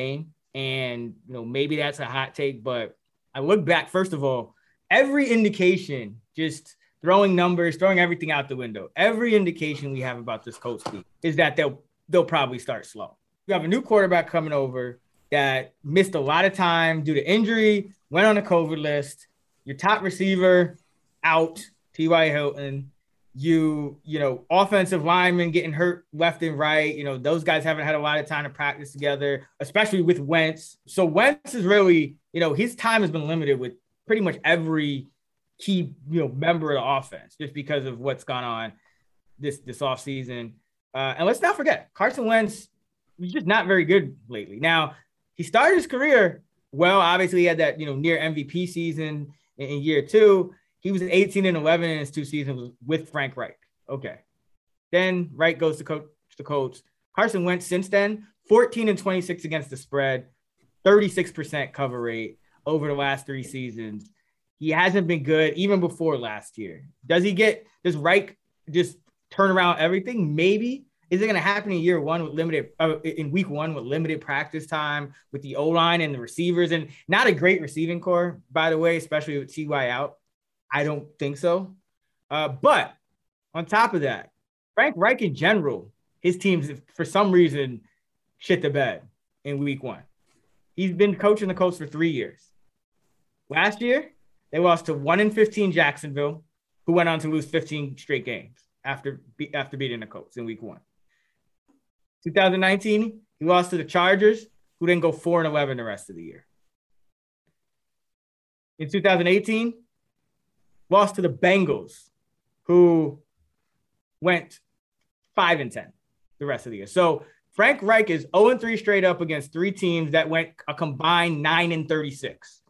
And, you know, maybe that's a hot take, but I look back, first of all, every indication, just throwing numbers, throwing everything out the window, every indication we have about this Colts team is that they'll they'll probably start slow. You have a new quarterback coming over that missed a lot of time due to injury, went on a COVID list. Your top receiver out, T Y. Hilton. You, you know, offensive linemen getting hurt left and right. You know, those guys haven't had a lot of time to practice together, especially with Wentz. So Wentz is really, you know, his time has been limited with pretty much every key, you know, member of the offense just because of what's gone on this, this offseason. Uh, and let's not forget, Carson Wentz was just not very good lately. Now, he started his career well. Obviously, he had that, you know, near M V P season in, in year two. He was eighteen and eleven in his two seasons with Frank Reich. Okay. Then Reich goes to coach the Colts. Carson Wentz since then, fourteen and twenty-six against the spread, thirty-six percent cover rate over the last three seasons. He hasn't been good even before last year. Does he get, does Reich just turn around everything? Maybe. Is it going to happen in year one with limited, uh, in week one with limited practice time with the O-line and the receivers and not a great receiving core, by the way, especially with T Y out? I don't think so. Uh, but on top of that, Frank Reich in general, his teams, for some reason, shit the bed in week one. He's been coaching the Colts for three years. Last year, they lost to one and fifteen Jacksonville, who went on to lose fifteen straight games after, after beating the Colts in week one. twenty nineteen, he lost to the Chargers, who then go four and eleven the rest of the year. In two thousand eighteen, lost to the Bengals, who went five and ten the rest of the year. So Frank Reich is oh and three straight up against three teams that went a combined nine and thirty-six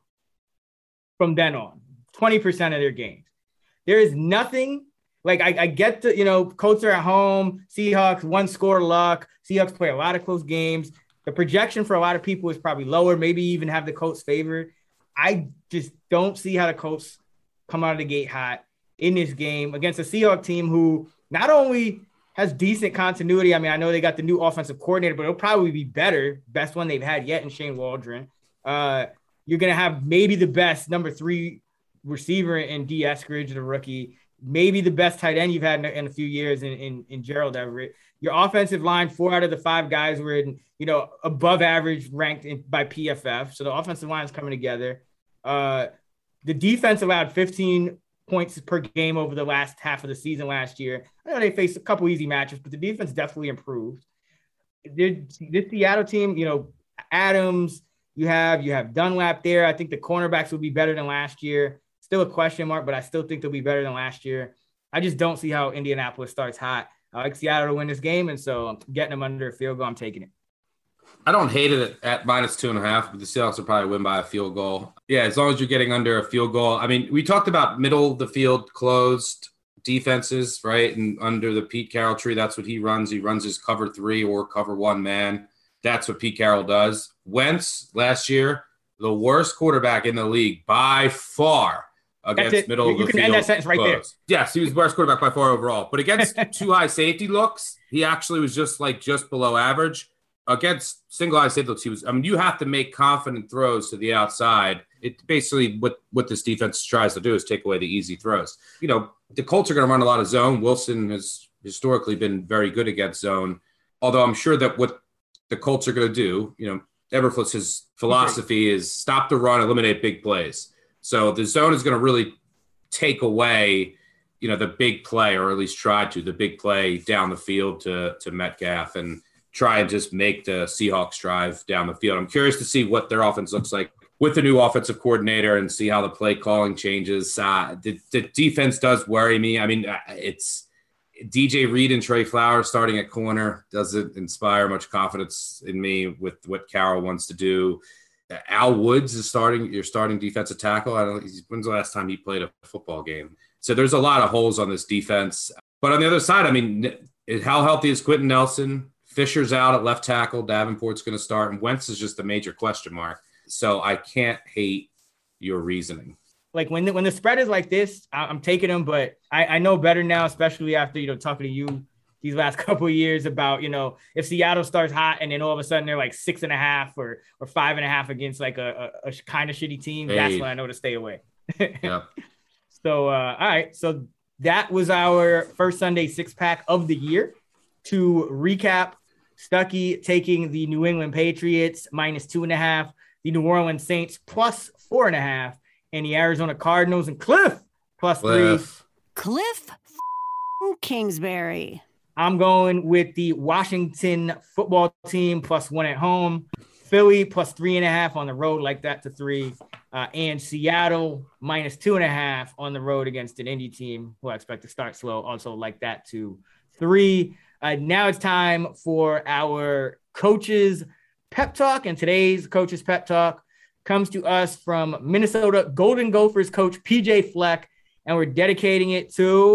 from then on, twenty percent of their games. There is nothing like I, I get the, you know, Colts are at home, Seahawks, one score luck. Seahawks play a lot of close games. The projection for a lot of people is probably lower, maybe even have the Colts favored. I just don't see how the Colts come out of the gate hot in this game against a Seahawks team who not only has decent continuity. I mean, I know they got the new offensive coordinator, but it'll probably be better. Best one they've had yet in Shane Waldron. Uh, you're going to have maybe the best number three receiver in D. Eskridge, the rookie. Maybe the best tight end you've had in, in a few years in, in, in Gerald Everett. Your offensive line, four out of the five guys were in, you know, above average ranked in, by P F F. So the offensive line is coming together. Uh, the defense allowed fifteen points per game over the last half of the season last year. I know they faced a couple easy matches, but the defense definitely improved. This Seattle team, you know, Adams, you have you have Dunlap there. I think the cornerbacks will be better than last year. Still a question mark, but I still think they'll be better than last year. I just don't see how Indianapolis starts hot. I like Seattle to win this game, and so I'm getting them under a field goal. I'm taking it. I don't hate it at minus two and a half, but the Seahawks will probably win by a field goal. Yeah, as long as you're getting under a field goal. I mean, we talked about middle of the field closed defenses, right? And under the Pete Carroll tree, that's what he runs. He runs his cover three or cover one man. That's what Pete Carroll does. Wentz last year, the worst quarterback in the league by far against middle you, of you the can field. End that sentence right closed. There. Yes, he was the worst quarterback by far overall. But against two high safety looks, he actually was just like just below average. Against single high safety looks, he was. I mean, you have to make confident throws to the outside. It basically what what this defense tries to do is take away the easy throws. You know, the Colts are going to run a lot of zone. Wilson has historically been very good against zone. Although I'm sure that what the Colts are going to do, you know, Eberflus's philosophy is stop the run, eliminate big plays. So the zone is going to really take away, you know, the big play, or at least try to, the big play down the field to to Metcalf and try and just make the Seahawks drive down the field. I'm curious to see what their offense looks like with the new offensive coordinator and see how the play calling changes. Uh, the, the defense does worry me. I mean, it's D J Reed and Trey Flowers starting at corner doesn't inspire much confidence in me with what Carroll wants to do. Al Woods is starting, your starting defensive tackle. I don't know, when's the last time he played a football game? So there's a lot of holes on this defense. But on the other side, I mean, how healthy is Quentin Nelson? Fisher's out at left tackle. Davenport's going to start. And Wentz is just a major question mark. So I can't hate your reasoning. Like when the, when the spread is like this, I'm taking them, but I, I know better now, especially after, you know, talking to you these last couple of years about, you know, if Seattle starts hot and then all of a sudden they're like six and a half or or five and a half against like a, a, a kind of shitty team, hey. That's when I know to stay away. Yeah. So, uh, all right. So that was our first Sunday six pack of the year. To recap, Stuckey taking the New England Patriots minus two and a half, the New Orleans Saints plus four and a half, and the Arizona Cardinals and Cliff plus Cliff. three. Cliff Kingsbury. I'm going with the Washington football team plus one at home, Philly plus three and a half on the road, like that to three, uh, and Seattle minus two and a half on the road against an Indy team who I expect to start slow, also like that to three. Uh, now it's time for our coaches pep talk, and today's coaches pep talk comes to us from Minnesota Golden Gophers coach P J Fleck, and we're dedicating it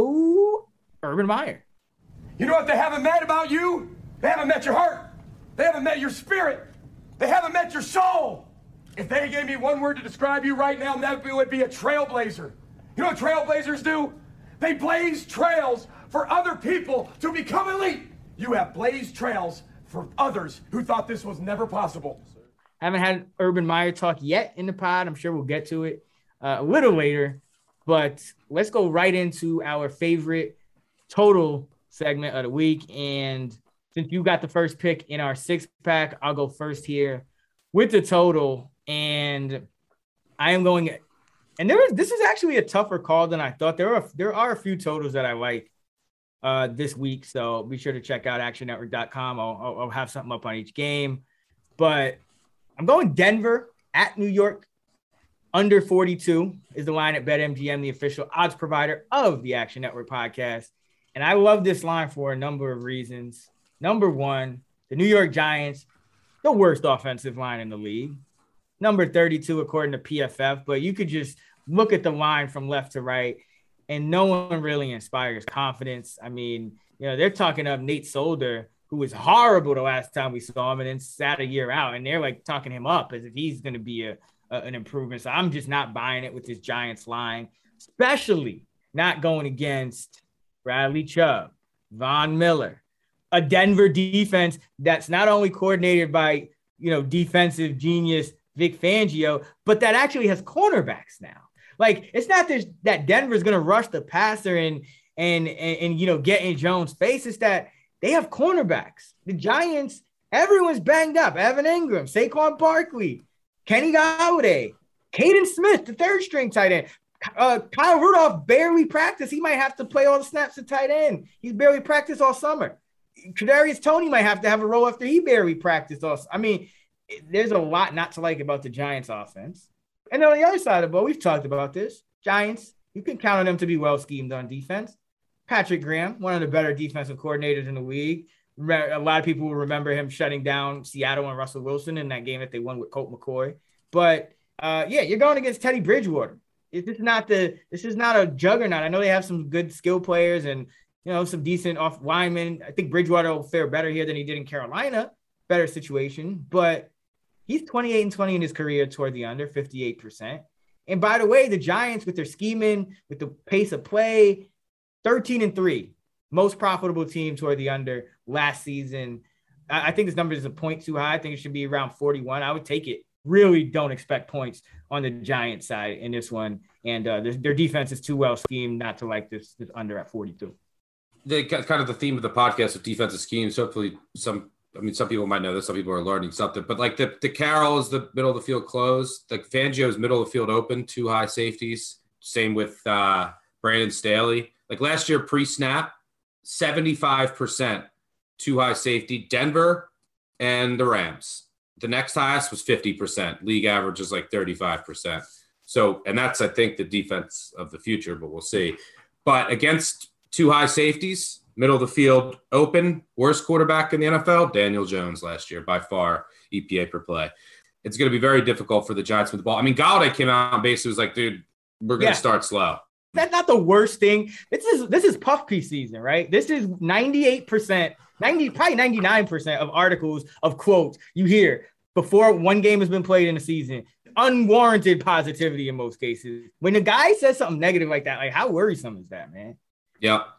to Urban Meyer. You know what they haven't met about you? They haven't met your heart. They haven't met your spirit. They haven't met your soul. If they gave me one word to describe you right now, that would be a trailblazer. You know what trailblazers do? They blaze trails for other people to become elite. You have blazed trails for others who thought this was never possible. Haven't had Urban Meyer talk yet in the pod. I'm sure we'll get to it uh, a little later, but let's go right into our favorite total segment of the week. And since you got the first pick in our six pack, I'll go first here with the total. And I am going, and there is, this is actually a tougher call than I thought. There are, there are a few totals that I like uh, this week. So be sure to check out action network dot com. I'll, I'll, I'll have something up on each game, but I'm going Denver at New York. Under forty-two is the line at BetMGM, the official odds provider of the Action Network podcast. And I love this line for a number of reasons. Number one, the New York Giants, the worst offensive line in the league. Number thirty-two, according to P F F. But you could just look at the line from left to right, and no one really inspires confidence. I mean, you know, they're talking up Nate Solder, who was horrible the last time we saw him and then sat a year out. And they're like talking him up as if he's going to be a, a an improvement. So I'm just not buying it with this Giants line, especially not going against Bradley Chubb, Von Miller, a Denver defense that's not only coordinated by, you know, defensive genius Vic Fangio, but that actually has cornerbacks now. Like, it's not just that Denver's going to rush the passer and, and, and, and, you know, get in Jones' face. It's that they have cornerbacks. The Giants, everyone's banged up. Evan Ingram, Saquon Barkley, Kenny Golladay, Caden Smith, the third string tight end. Uh, Kyle Rudolph barely practiced. He might have to play all the snaps at tight end. He's barely practiced all summer. Kadarius Toney might have to have a role after he barely practiced all. I mean, there's a lot not to like about the Giants offense. And then on the other side of the ball, we've talked about this. Giants, you can count on them to be well schemed on defense. Patrick Graham, one of the better defensive coordinators in the league. A lot of people will remember him shutting down Seattle and Russell Wilson in that game that they won with Colt McCoy. But uh, yeah, you're going against Teddy Bridgewater. This is not the. This is not a juggernaut. I know they have some good skill players and, you know, some decent off linemen. I think Bridgewater will fare better here than he did in Carolina. Better situation, but he's twenty-eight and twenty in his career toward the under, fifty-eight percent. And by the way, the Giants with their scheming, with the pace of play, thirteen and three, most profitable team toward the under last season. I, I think this number is a point too high. I think it should be around forty-one. I would take it. Really don't expect points on the Giants side in this one. And uh, their, their defense is too well schemed not to like this, this under at forty-two. The kind of the theme of the podcast of defensive schemes. Hopefully some, I mean, some people might know this, some people are learning something, but like the, the Carroll is the middle of the field closed. Like Fangio's middle of the field open, two high safeties. Same with uh, Brandon Staley. Like last year pre-snap, seventy-five percent two high safety, Denver and the Rams. The next highest was fifty percent. League average is like thirty-five percent. So, and that's, I think, the defense of the future, but we'll see. But against two high safeties, middle of the field open, worst quarterback in the N F L, Daniel Jones last year, by far, E P A per play. It's going to be very difficult for the Giants with the ball. I mean, Golladay came out and basically was like, dude, we're going to yeah. start slow. That's not the worst thing. This is this is puff piece season, right? This is ninety-eight percent, ninety, probably ninety-nine percent of articles of quotes you hear before one game has been played in the season. Unwarranted positivity in most cases. When a guy says something negative like that, like how worrisome is that, man? Yeah.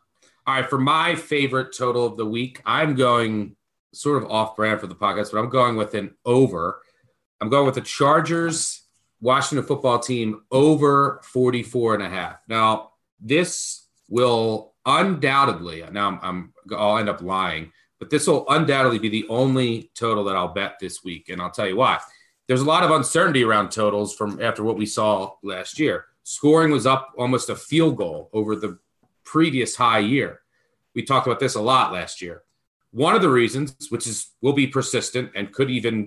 All right, for my favorite total of the week, I'm going sort of off-brand for the podcast, but I'm going with an over. I'm going with the Chargers Washington football team over forty-four and a half. Now, this will undoubtedly, now I'm, I'm I'll end up lying, but this will undoubtedly be the only total that I'll bet this week, and I'll tell you why. There's a lot of uncertainty around totals from after what we saw last year. Scoring was up almost a field goal over the previous high year. We talked about this a lot last year. One of the reasons, which is will be persistent and could even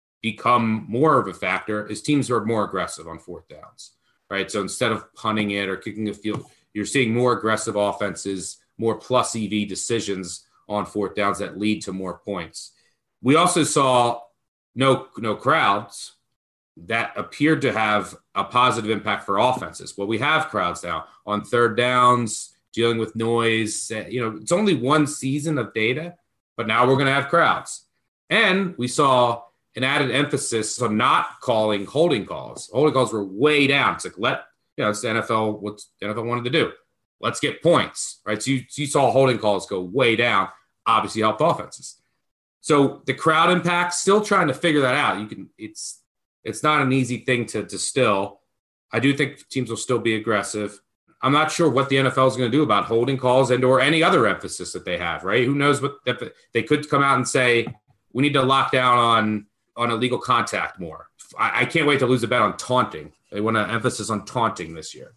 become more of a factor, is teams are more aggressive on fourth downs, right? So instead of punting it or kicking a field, you're seeing more aggressive offenses, more plus E V decisions on fourth downs that lead to more points. We also saw no no crowds that appeared to have a positive impact for offenses. Well, we have crowds now on third downs, dealing with noise. You know, it's only one season of data, but now we're going to have crowds. And we saw an added emphasis on not calling holding calls. Holding calls were way down. It's like, let, you know, it's the N F L, what the N F L wanted to do. Let's get points, right? So you, so you saw holding calls go way down, obviously helped offenses. So the crowd impact, still trying to figure that out. You can, it's, it's not an easy thing to distill. I do think teams will still be aggressive. I'm not sure what the N F L is going to do about holding calls and or any other emphasis that they have, right? Who knows what they could come out and say, we need to lock down on, on illegal contact more. I, I can't wait to lose a bet on taunting. They want an emphasis on taunting this year.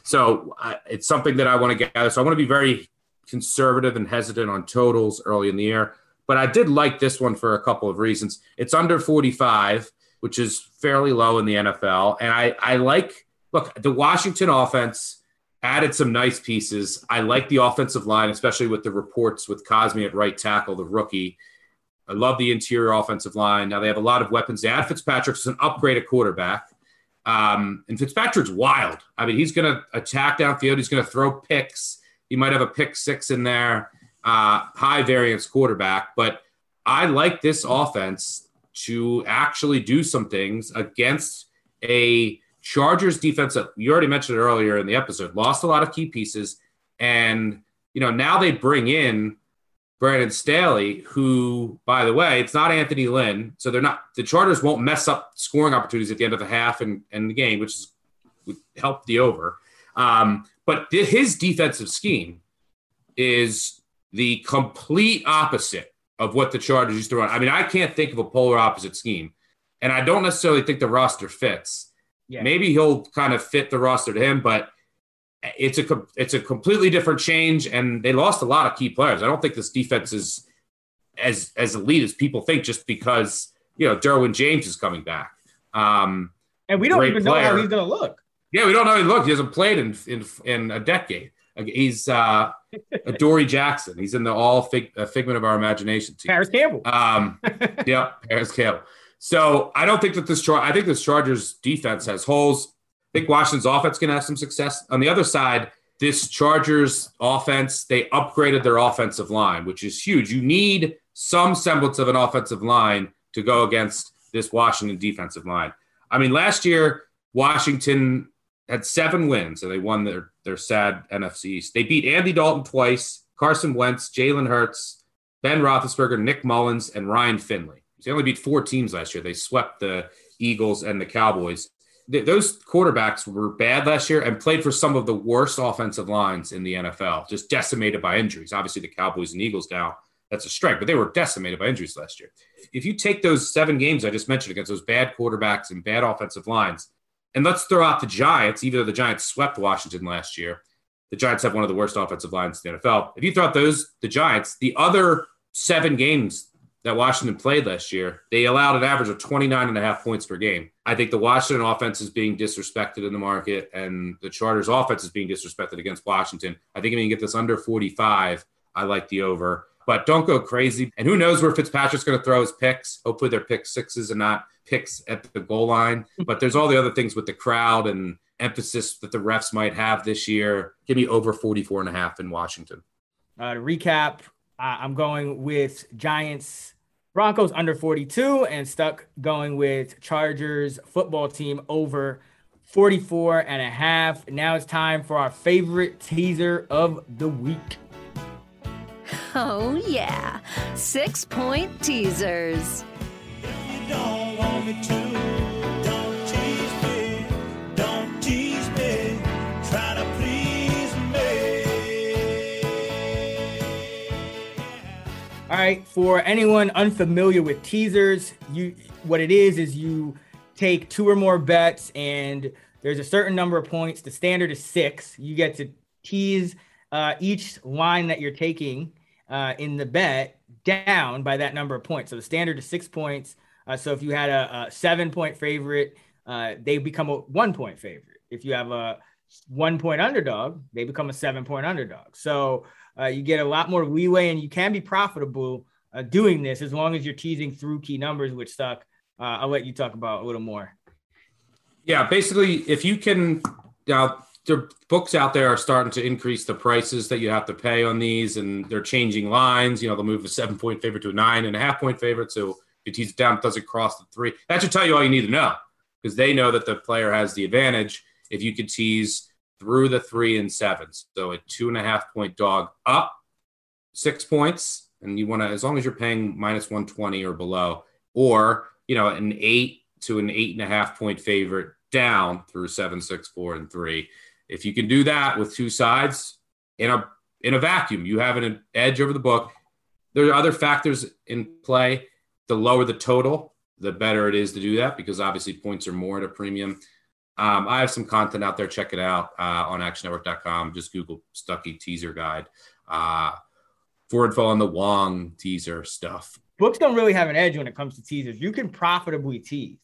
So uh, it's something that I want to gather. So I want to be very conservative and hesitant on totals early in the year. But I did like this one for a couple of reasons. It's under forty-five, which is fairly low in the N F L. And I, I like, look, the Washington offense added some nice pieces. I like the offensive line, especially with the reports with Cosmi at right tackle, the rookie. I love the interior offensive line. Now they have a lot of weapons. They add Fitzpatrick as an upgrade at quarterback. Um, and Fitzpatrick's wild. I mean, he's going to attack downfield. He's going to throw picks. He might have a pick six in there, uh, high variance quarterback. But I like this offense to actually do some things against a Chargers defense that you already mentioned earlier in the episode, lost a lot of key pieces. And, you know, now they bring in Brandon Staley, who, by the way, it's not Anthony Lynn. So they're not, the Chargers won't mess up scoring opportunities at the end of the half and, and the game, which is, would help the over. Um, but th- his defensive scheme is the complete opposite of what the Chargers used to run. I mean, I can't think of a polar opposite scheme. And I don't necessarily think the roster fits. Yeah. Maybe he'll kind of fit the roster to him, but it's a it's a completely different change, and they lost a lot of key players. I don't think this defense is as as elite as people think just because, you know, Derwin James is coming back. Um, and we don't even player. know how he's going to look. Yeah, we don't know how he looks. He hasn't played in in, in a decade. He's uh, a Dory Jackson. He's in the all fig, a figment of our imagination team. Paris Campbell. Um, yeah, Paris Campbell. So I don't think that this Char- – I think this Chargers defense has holes. I think Washington's offense can have some success. On the other side, this Chargers offense, they upgraded their offensive line, which is huge. You need some semblance of an offensive line to go against this Washington defensive line. I mean, last year, Washington had seven wins, and they won their, their sad N F C East. They beat Andy Dalton twice, Carson Wentz, Jalen Hurts, Ben Roethlisberger, Nick Mullins, and Ryan Finley. They only beat four teams last year. They swept the Eagles and the Cowboys. Th- those quarterbacks were bad last year and played for some of the worst offensive lines in the N F L, just decimated by injuries. Obviously, the Cowboys and Eagles now, that's a strength, but they were decimated by injuries last year. If you take those seven games I just mentioned against those bad quarterbacks and bad offensive lines, and let's throw out the Giants, even though the Giants swept Washington last year, the Giants have one of the worst offensive lines in the N F L. If you throw out those, the Giants, the other seven games that Washington played last year, they allowed an average of twenty-nine and a half points per game. I think the Washington offense is being disrespected in the market, and the Chargers offense is being disrespected against Washington. I think if you can get this under forty-five, I like the over. But don't go crazy. And who knows where Fitzpatrick's going to throw his picks. Hopefully they're pick sixes and not picks at the goal line. But there's all the other things with the crowd and emphasis that the refs might have this year. Give me over forty-four and a half in Washington. Uh, to recap, uh, I'm going with Giants Broncos under forty-two, and stuck going with Chargers football team over forty-four and a half. Now it's time for our favorite teaser of the week. Oh, yeah. Six-point teasers. You don't want me to, don't tease me, don't tease me, try to please me. All right, for anyone unfamiliar with teasers, you what it is is you take two or more bets and there's a certain number of points. The standard is six. You get to tease uh, each line that you're taking uh, in the bet down by that number of points. So the standard is six points. Uh, so if you had a, a seven point favorite, uh, they become a one point favorite. If you have a one point underdog, they become a seven point underdog. So uh, you get a lot more leeway and you can be profitable uh, doing this as long as you're teasing through key numbers, which Stuck, uh, I'll let you talk about a little more. Yeah, basically, if you can, now the books out there are starting to increase the prices that you have to pay on these, and they're changing lines. You know, they'll move a seven point favorite to a nine and a half point favorite. So if you tease it down, it doesn't cross the three. That should tell you all you need to know, because they know that the player has the advantage if you could tease through the three and sevens. So a two and a half point dog up six points, and you want to, as long as you're paying minus one twenty or below, or, you know, an eight to an eight and a half point favorite down through seven, six, four, and three. If you can do that with two sides in a in a vacuum, you have an edge over the book. There are other factors in play. The lower the total, the better it is to do that, because obviously points are more at a premium. Um, I have some content out there. Check it out uh, on action network dot com. Just Google Stuckey Teaser Guide uh, for info on the Wong teaser stuff. Books don't really have an edge when it comes to teasers. You can profitably tease.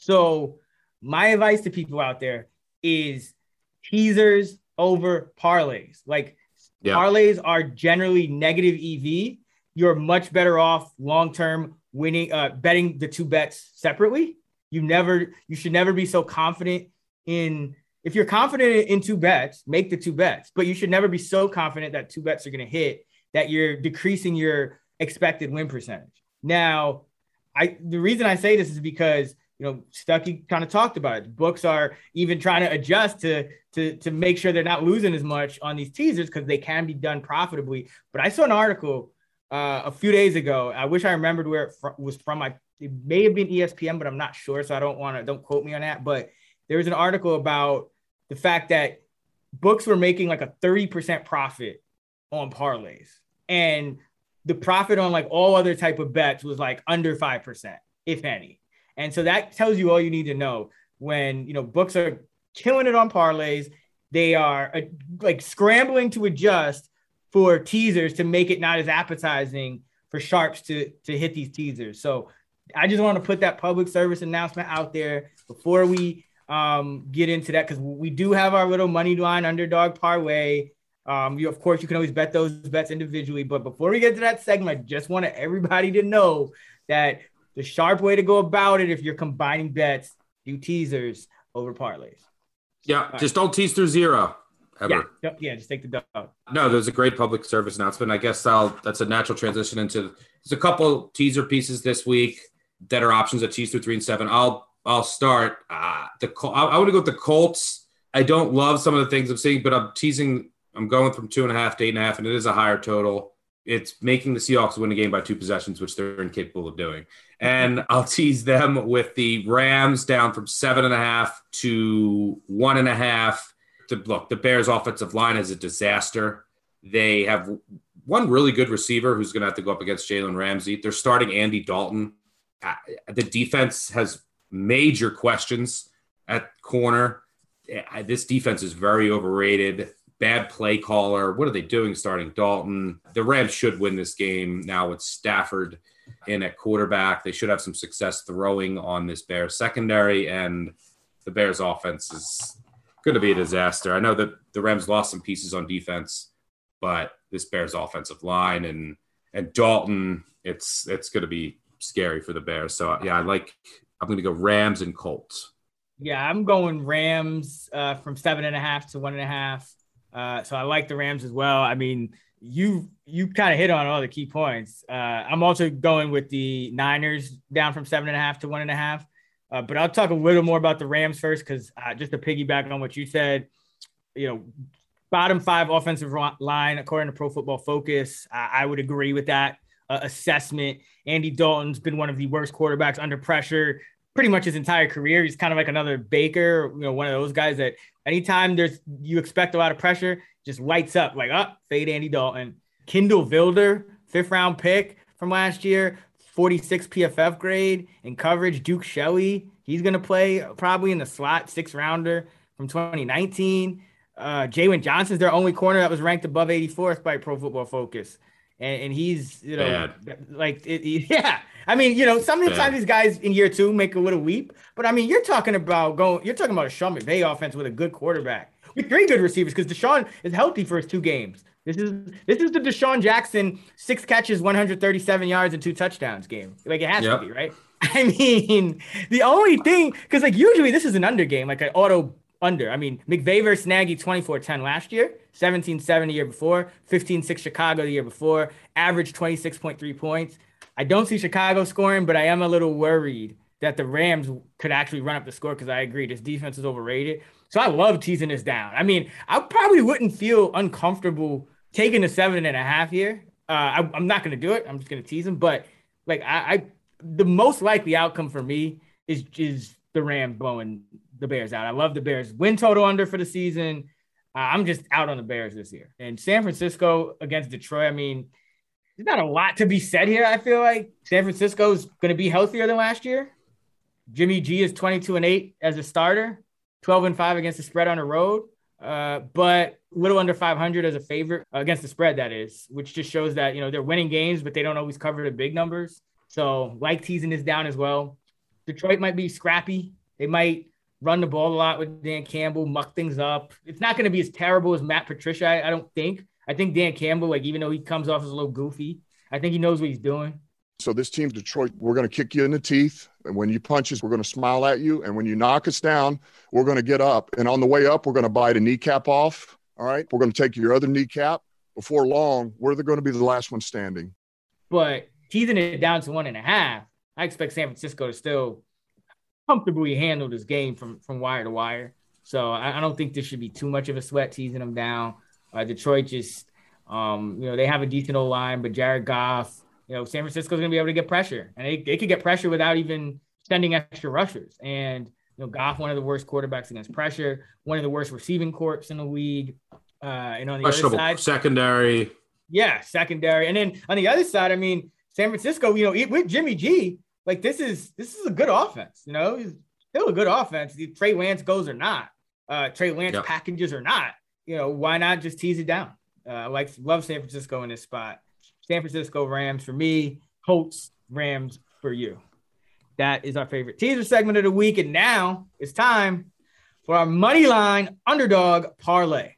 So my advice to people out there is teasers over parlays. Like yeah. parlays are generally negative E V. You're much better off long-term winning, uh, betting the two bets separately. You never, you should never be so confident in, if you're confident in two bets, make the two bets, but you should never be so confident that two bets are going to hit that you're decreasing your expected win percentage. Now, I, the reason I say this is because, you know, Stuckey kind of talked about it. Books are even trying to adjust to, to, to make sure they're not losing as much on these teasers, because they can be done profitably. But I saw an article uh, a few days ago. I wish I remembered where it fr- was from. I, it may have been E S P N, but I'm not sure. So I don't want to, don't quote me on that. But there was an article about the fact that books were making like a thirty percent profit on parlays. And the profit on like all other type of bets was like under five percent, if any. And so that tells you all you need to know when, you know, books are killing it on parlays. They are uh, like scrambling to adjust for teasers to make it not as appetizing for sharps to, to hit these teasers. So I just want to put that public service announcement out there before we um, get into that, because we do have our little money line underdog parlay. Um, you, of course, you can always bet those bets individually. But before we get to that segment, I just want everybody to know that the sharp way to go about it, if you're combining bets, do teasers over parlays. Yeah, All just right. don't tease through zero ever. Yeah, yeah, just take the dog. No, there's a great public service announcement. I guess I'll, that's a natural transition into. There's a couple teaser pieces this week that are options at tease through three and seven. I'll I'll start. Uh, the I, I want to go with the Colts. I don't love some of the things I'm seeing, but I'm teasing. I'm going from two and a half to eight and a half, and it is a higher total. It's making the Seahawks win a game by two possessions, which they're incapable of doing. And I'll tease them with the Rams down from seven and a half to one and a half. To look, the Bears' offensive line is a disaster. They have one really good receiver who's going to have to go up against Jalen Ramsey. They're starting Andy Dalton. Uh, the defense has major questions at corner. Uh, this defense is very overrated. Bad play caller. What are they doing starting Dalton? The Rams should win this game now with Stafford in at quarterback. They should have some success throwing on this Bears secondary, and the Bears offense is going to be a disaster. I know that the Rams lost some pieces on defense, but this Bears offensive line and and Dalton, it's it's going to be scary for the Bears. So yeah, I like. I'm going to go Rams and Colts. Yeah, I'm going Rams uh, from seven and a half to one and a half. Uh, so I like the Rams as well. I mean, you you kind of hit on all the key points. Uh, I'm also going with the Niners down from seven and a half to one and a half. Uh, but I'll talk a little more about the Rams first, because uh, just to piggyback on what you said, you know, bottom five offensive line, according to Pro Football Focus. I, I would agree with that uh, assessment. Andy Dalton's been one of the worst quarterbacks under pressure pretty much his entire career. He's kind of like another Baker, you know, one of those guys that anytime there's you expect a lot of pressure, just lights up like, up, oh, fade Andy Dalton. Kindle Vilder, fifth round pick from last year, forty-six P F F grade in coverage. Duke Shelley, he's going to play probably in the slot, sixth rounder from twenty nineteen. Uh, Jalen Johnson's their only corner that was ranked above eighty-fourth by Pro Football Focus. And, and he's, you know, Bad. like, it, yeah. I mean, you know, sometimes Bad. these guys in year two make a little leap. But, I mean, you're talking about going, you're talking about a Sean McVay offense with a good quarterback. With three good receivers because Deshaun is healthy for his two games. This is this is the Deshaun Jackson six catches, one hundred thirty-seven yards and two touchdowns game. Like it has yep. to be, right? I mean, the only thing because like usually this is an under game, like an auto under. I mean, McVay versus Nagy twenty-four ten last year, seventeen seven the year before, fifteen six Chicago the year before, average twenty-six point three points. I don't see Chicago scoring, but I am a little worried that the Rams could actually run up the score because I agree this defense is overrated. So I love teasing this down. I mean, I probably wouldn't feel uncomfortable taking a seven and a half here. Uh, I, I'm not going to do it. I'm just going to tease them. But like I, I, the most likely outcome for me is is the Rams blowing the Bears out. I love the Bears win total under for the season. Uh, I'm just out on the Bears this year. And San Francisco against Detroit. I mean, there's not a lot to be said here. I feel like San Francisco is going to be healthier than last year. Jimmy G is twenty-two and eight as a starter, twelve and five against the spread on the road, uh, but a little under five hundred as a favorite against the spread, that is, which just shows that, you know, they're winning games, but they don't always cover the big numbers. So like teasing this down as well. Detroit might be scrappy. They might run the ball a lot with Dan Campbell, muck things up. It's not going to be as terrible as Matt Patricia, I, I don't think. I think Dan Campbell, like, even though he comes off as a little goofy, I think he knows what he's doing. So this team, Detroit, we're going to kick you in the teeth. And when you punch us, we're going to smile at you. And when you knock us down, we're going to get up. And on the way up, we're going to bite a kneecap off. All right. We're going to take your other kneecap. Before long, we're going to be the last one standing. But teasing it down to one and a half, I expect San Francisco to still comfortably handle this game from, from wire to wire. So I, I don't think this should be too much of a sweat teasing them down. Uh, Detroit just, um, you know, they have a decent old line, but Jared Goff, you know, San Francisco's going to be able to get pressure, and they, they could get pressure without even sending extra rushers. And, you know, Goff, one of the worst quarterbacks against pressure, one of the worst receiving corps in the league. Uh, and on the other side, secondary. Yeah, secondary. And then on the other side, I mean, San Francisco, you know, with Jimmy G, like this is, this is a good offense, you know, it's still a good offense. If Trey Lance goes or not, uh, Trey Lance yep. packages or not, you know, why not just tease it down? Uh, I like, love San Francisco in this spot. San Francisco Rams for me, Colts Rams for you. That is our favorite teaser segment of the week. And now it's time for our money line underdog parlay.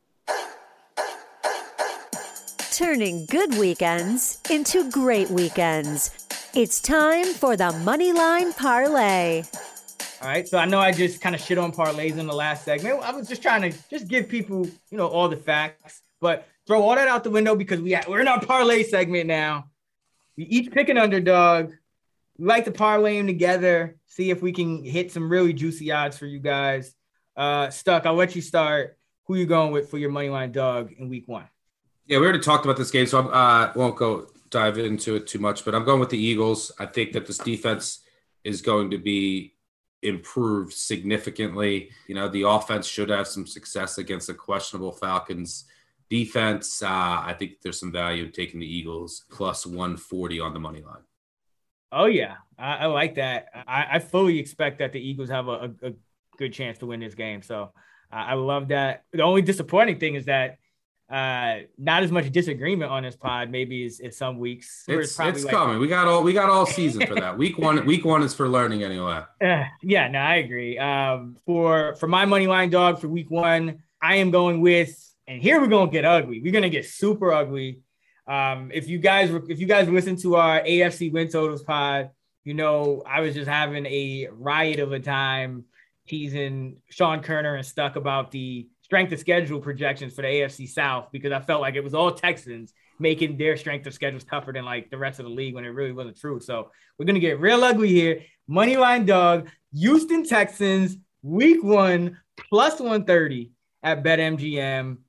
Turning good weekends into great weekends. It's time for the money line parlay. All right. So I know I just kind of shit on parlays in the last segment. I was just trying to just give people, you know, all the facts, but throw all that out the window because we have, we're in our parlay segment now. We each pick an underdog. We like to parlay them together, see if we can hit some really juicy odds for you guys. Uh, Stuck, I'll let you start. Who you going with for your moneyline dog in week one? Yeah, we already talked about this game, so I uh, won't go dive into it too much, but I'm going with the Eagles. I think that this defense is going to be improved significantly. You know, the offense should have some success against a questionable Falcons defense. Uh, I think there's some value in taking the Eagles plus one forty on the money line. Oh, yeah. I, I like that. I, I fully expect that the Eagles have a, a, a good chance to win this game. So uh, I love that. The only disappointing thing is that uh, not as much disagreement on this pod maybe as, as some weeks. It's, it's, it's like, coming. We got all we got all season for that. Week one, week one is for learning anyway. Uh, yeah, no, I agree. Um, for, for my money line dog for week one, I am going with, and here we're gonna get ugly. We're gonna get super ugly. Um, if you guys, if you guys listen to our A F C win totals pod, you know I was just having a riot of a time teasing Sean Kerner and Stuck about the strength of schedule projections for the A F C South because I felt like it was all Texans making their strength of schedules tougher than like the rest of the league when it really wasn't true. So we're gonna get real ugly here. Moneyline dog, Houston Texans, week one plus one thirty at BetMGM.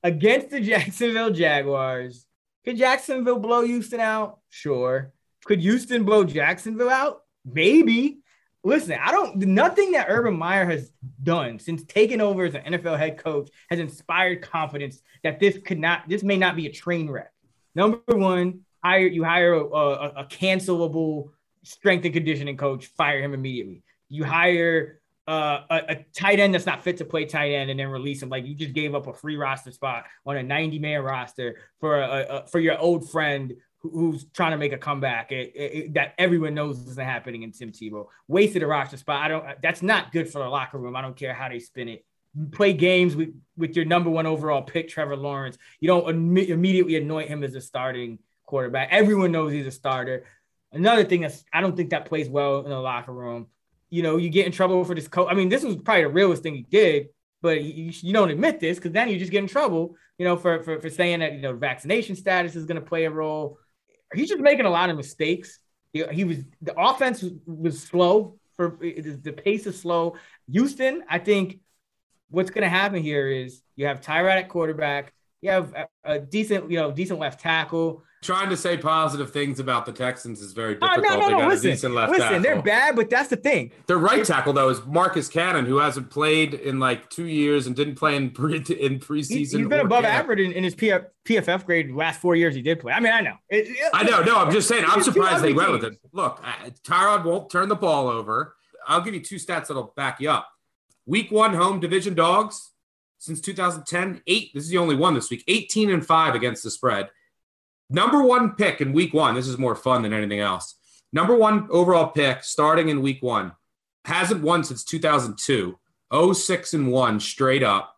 against the Jacksonville Jaguars. Could Jacksonville blow Houston out? Sure. Could Houston blow Jacksonville out? Maybe. Listen, I don't, nothing that Urban Meyer has done since taking over as an N F L head coach has inspired confidence that this could not, this may not be a train wreck. Number one, hire, you hire a, a, a cancelable strength and conditioning coach, fire him immediately. You hire uh, a, a tight end that's not fit to play tight end and then release him. Like you just gave up a free roster spot on a ninety man roster for a, a for your old friend who's trying to make a comeback it, it, that everyone knows isn't happening in Tim Tebow. Wasted a roster spot. I don't, that's not good for the locker room. I don't care how they spin it. You play games with, with your number one overall pick, Trevor Lawrence. You don't Im- immediately anoint him as a starting quarterback. Everyone knows he's a starter. Another thing that's, I don't think that plays well in the locker room. You know, you get in trouble for this coach. I mean, this was probably the realest thing he did, but you, you don't admit this because then you just get in trouble, you know, for, for, for saying that, you know, vaccination status is going to play a role. He's just making a lot of mistakes. He, he was the offense was, was slow for the pace is slow. Houston, I think what's going to happen here is you have Tyrod at quarterback. You have a, a decent, you know, decent left tackle. Trying to say positive things about the Texans is very difficult. Oh, no, no, they no, got listen, a decent left listen, tackle. They're bad, but that's the thing. Their right tackle, though, is Marcus Cannon, who hasn't played in like two years and didn't play in, pre- in preseason. He's been above camp. average in, in his P F, P F F grade the last four years he did play. I mean, I know. It, it, I know. No, I'm just saying. I'm surprised they went teams. with it. Look, uh, Tyrod won't turn the ball over. I'll give you two stats that'll back you up. Week one home division dogs since two thousand ten, eight. This is the only one this week. eighteen and five against the spread. Number one pick in week one. This is more fun than anything else. Number one overall pick starting in week one. Hasn't won since two thousand two. oh six and one straight up.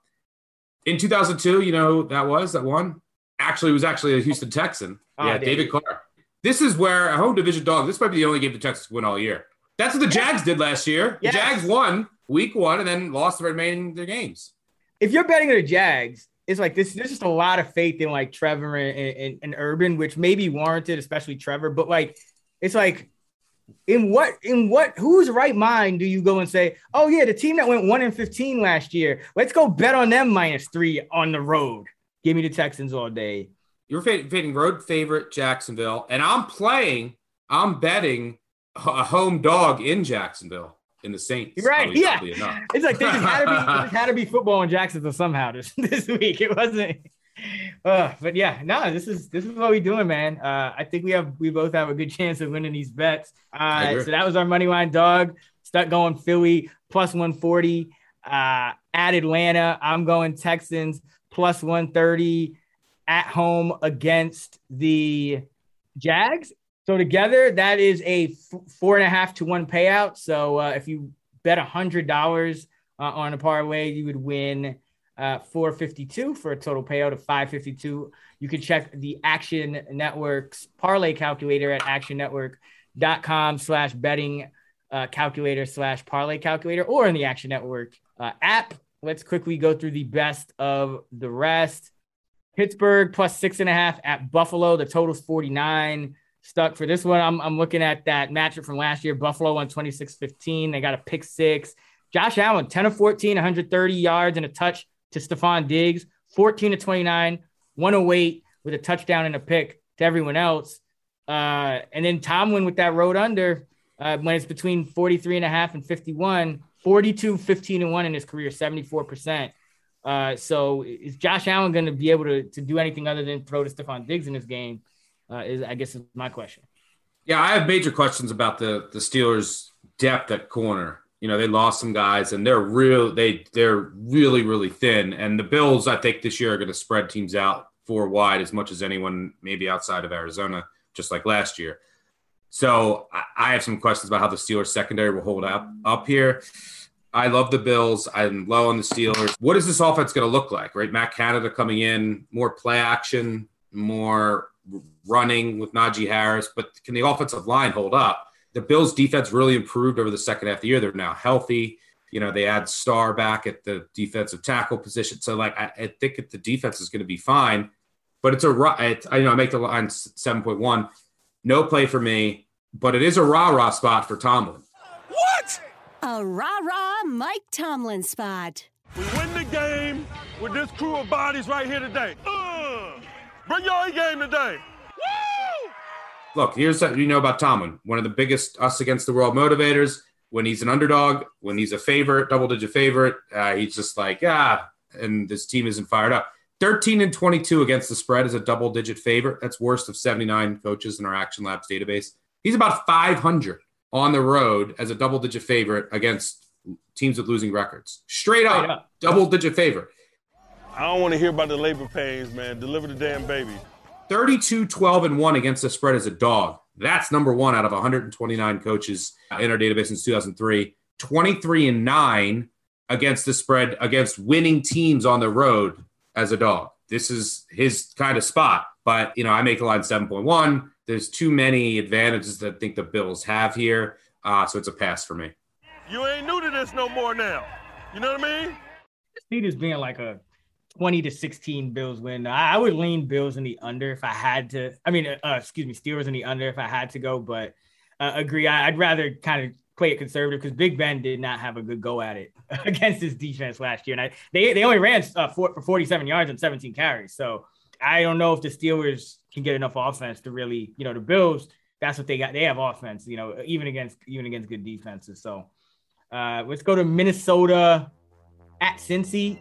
In two thousand two, you know who that was that won? Actually, it was actually a Houston Texan. Oh, yeah, David Carr. This is where a home division dog, this might be the only game the Texans win all year. That's what the Jags did last year. The yes. Jags won week one and then lost the remaining of their games. If you're betting on the Jags, it's like this. There's just a lot of faith in like Trevor and, and, and Urban, which may be warranted, especially Trevor. But like, it's like, in what in what whose right mind do you go and say, oh yeah, the team that went one and fifteen last year, let's go bet on them minus three on the road. Give me the Texans all day. You're fading road favorite Jacksonville, and I'm playing. I'm betting a home dog in Jacksonville. In the Saints. You're right. Yeah. It's like they just had to be, just had to be football in Jacksonville somehow this, this week. It wasn't. Uh, but yeah, no, this is this is what we're doing, man. Uh, I think we have we both have a good chance of winning these bets. Uh, so that was our money line dog. Stuck going Philly plus one forty. Uh, at Atlanta, I'm going Texans plus one thirty at home against the Jags. So together, that is a f- four and a half to one payout. So uh, if you bet one hundred dollars uh, on a parlay, you would win uh, four fifty-two for a total payout of five fifty-two. You can check the Action Network's parlay calculator at actionnetwork.com slash betting uh, calculator slash parlay calculator or in the Action Network uh, app. Let's quickly go through the best of the rest. Pittsburgh plus six and a half at Buffalo. The total's forty-nine. Stuck for this one. I'm I'm looking at that matchup from last year. Buffalo won twenty-six fifteen. They got a pick six. Josh Allen, ten of fourteen, one hundred thirty yards and a touch to Stephon Diggs. fourteen to twenty-nine, one oh eight with a touchdown and a pick to everyone else. Uh, and then Tomlin with that road under uh, when it's between forty-three and a half and fifty-one, forty-two, fifteen and one in his career, seventy-four percent. Uh, so is Josh Allen going to be able to, to do anything other than throw to Stephon Diggs in this game? Uh, is I guess is my question. Yeah, I have major questions about the the Steelers' depth at corner. You know, they lost some guys, and they're real. They they're really really thin. And the Bills, I think, this year are going to spread teams out four wide as much as anyone, maybe outside of Arizona, just like last year. So I, I have some questions about how the Steelers' secondary will hold up up here. I love the Bills. I'm low on the Steelers. What is this offense going to look like? Right, Matt Canada coming in, more play action, more running with Najee Harris, but can the offensive line hold up? The Bills defense really improved over the second half of the year. They're now healthy. You know, they add Starr back at the defensive tackle position. So like, I, I think the defense is going to be fine, but it's a, it's, I you know, I make the line seven point one, no play for me, but it is a rah-rah spot for Tomlin. What? A rah-rah Mike Tomlin spot. We win the game with this crew of bodies right here today. Uh, bring your A game today. Woo! Look, here's what you know about Tomlin. One of the biggest us against the world motivators. When he's an underdog, when he's a favorite, double-digit favorite, uh, he's just like, ah, and this team isn't fired up. thirteen and twenty-two against the spread as a double-digit favorite. That's worst of seventy-nine coaches in our Action Labs database. He's about five hundred on the road as a double-digit favorite against teams with losing records. Straight up, Straight up. double-digit favorite. I don't want to hear about the labor pains, man. Deliver the damn baby. thirty-two, twelve, and one against the spread as a dog. That's number one out of one hundred twenty-nine coaches in our database since two thousand three. twenty-three and nine against the spread against winning teams on the road as a dog. This is his kind of spot. But, you know, I make the line seven point one. There's too many advantages that I think the Bills have here. Uh, so it's a pass for me. You ain't new to this no more now. You know what I mean? I see this being like a twenty to sixteen Bills win. I, I would lean Bills in the under if I had to. I mean, uh, excuse me, Steelers in the under if I had to go. But uh, agree, I, I'd rather kind of play it conservative because Big Ben did not have a good go at it against his defense last year. And I, they they only ran uh, for, for forty-seven yards and seventeen carries. So I don't know if the Steelers can get enough offense to really, you know, the Bills, that's what they got. They have offense, you know, even against even against good defenses. So uh, let's go to Minnesota at Cincy.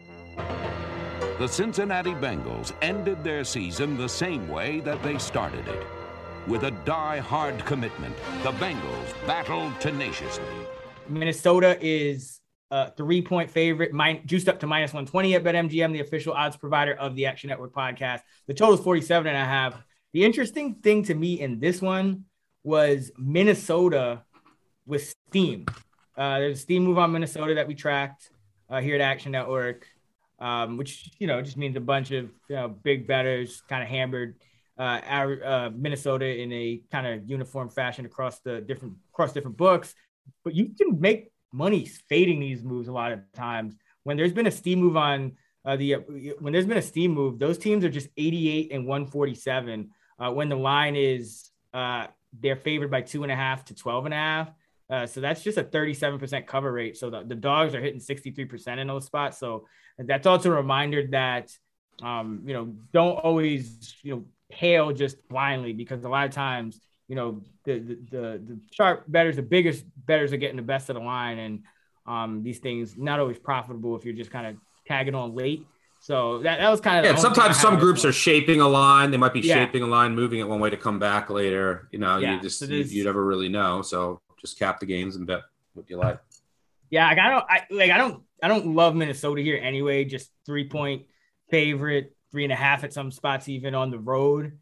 The Cincinnati Bengals ended their season the same way that they started it. With a die-hard commitment, the Bengals battled tenaciously. Minnesota is a three-point favorite, min- juiced up to minus one twenty at BetMGM, the official odds provider of the Action Network podcast. The total is forty-seven and a half. The interesting thing to me in this one was Minnesota with steam. Uh, there's a steam move on Minnesota that we tracked uh, here at Action Network. Um, which, you know, just means a bunch of, you know, big bettors kind of hammered uh, our, uh, Minnesota in a kind of uniform fashion across the different across different books. But you can make money fading these moves a lot of times. When there's been a steam move on uh, the uh, when there's been a steam move, those teams are just eighty-eight and one forty-seven. Uh, when the line is uh, they're favored by two and a half to twelve and a half. Uh, so that's just a thirty-seven percent cover rate. So the, the dogs are hitting sixty-three percent in those spots. So that's also a reminder that, um, you know, don't always, you know, hail just blindly, because a lot of times, you know, the the the, the sharp bettors, the biggest bettors are getting the best of the line. And um, these things not always profitable if you're just kind of tagging on late. So that, that was kind of yeah. Sometimes some groups are shaping a line. They might be yeah. shaping a line, moving it one way to come back later. You know, yeah. you just so you, you never really know. So just cap the games and bet what you like. Yeah, like I don't I like I don't I don't love Minnesota here anyway. Just three point favorite, three and a half at some spots, even on the road.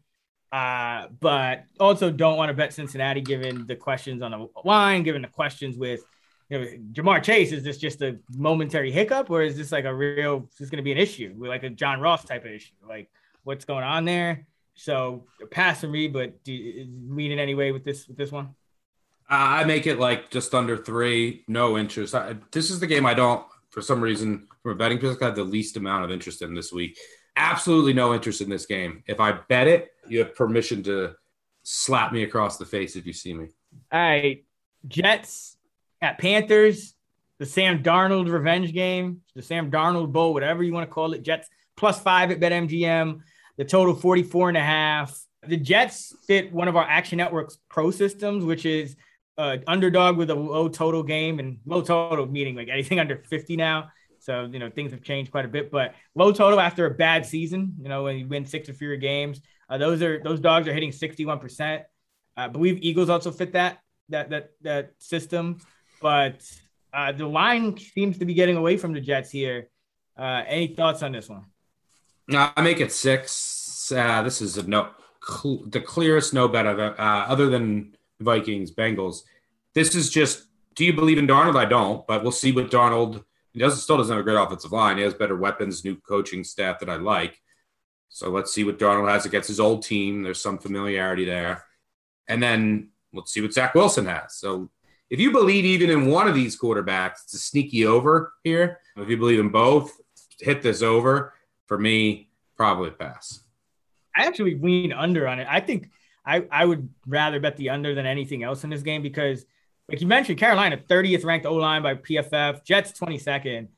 Uh, but also don't want to bet Cincinnati given the questions on the line, given the questions with, you know, Jamar Chase. Is this just a momentary hiccup, or is this like a real? Is this going to be an issue, like a John Ross type of issue? Like what's going on there? So pass for me, but do you lean in any way with this with this one? Uh, I make it like just under three, no interest. I, this is the game I don't, for some reason, from a betting perspective, I have the least amount of interest in this week. Absolutely no interest in this game. If I bet it, you have permission to slap me across the face if you see me. All right. Jets at Panthers, the Sam Darnold revenge game, the Sam Darnold Bowl, whatever you want to call it. Jets plus five at BetMGM. The total forty-four and a half. The Jets fit one of our Action Network's pro systems, which is Uh, underdog with a low total game, and low total meaning like anything under fifty now. So, you know, things have changed quite a bit, but low total after a bad season, you know, when you win six or fewer games, uh, those are, those dogs are hitting sixty-one percent. I believe Eagles also fit that, that, that, that system, but uh, the line seems to be getting away from the Jets here. Uh, any thoughts on this one? No, I make it six. Uh, this is a no, cl- the clearest no bet of it, uh, other than Vikings, Bengals. This is just, do you believe in Darnold? I don't, but we'll see what Darnold, he doesn't, still doesn't have a great offensive line. He has better weapons, new coaching staff that I like. So let's see what Darnold has against his old team. There's some familiarity there. And then let's see what Zach Wilson has. So if you believe even in one of these quarterbacks, it's a sneaky over here. If you believe in both, hit this over. For me, probably a pass. I actually lean under on it. I think I, I would rather bet the under than anything else in this game because, like you mentioned, Carolina, thirtieth ranked O-line by P F F, Jets twenty-second.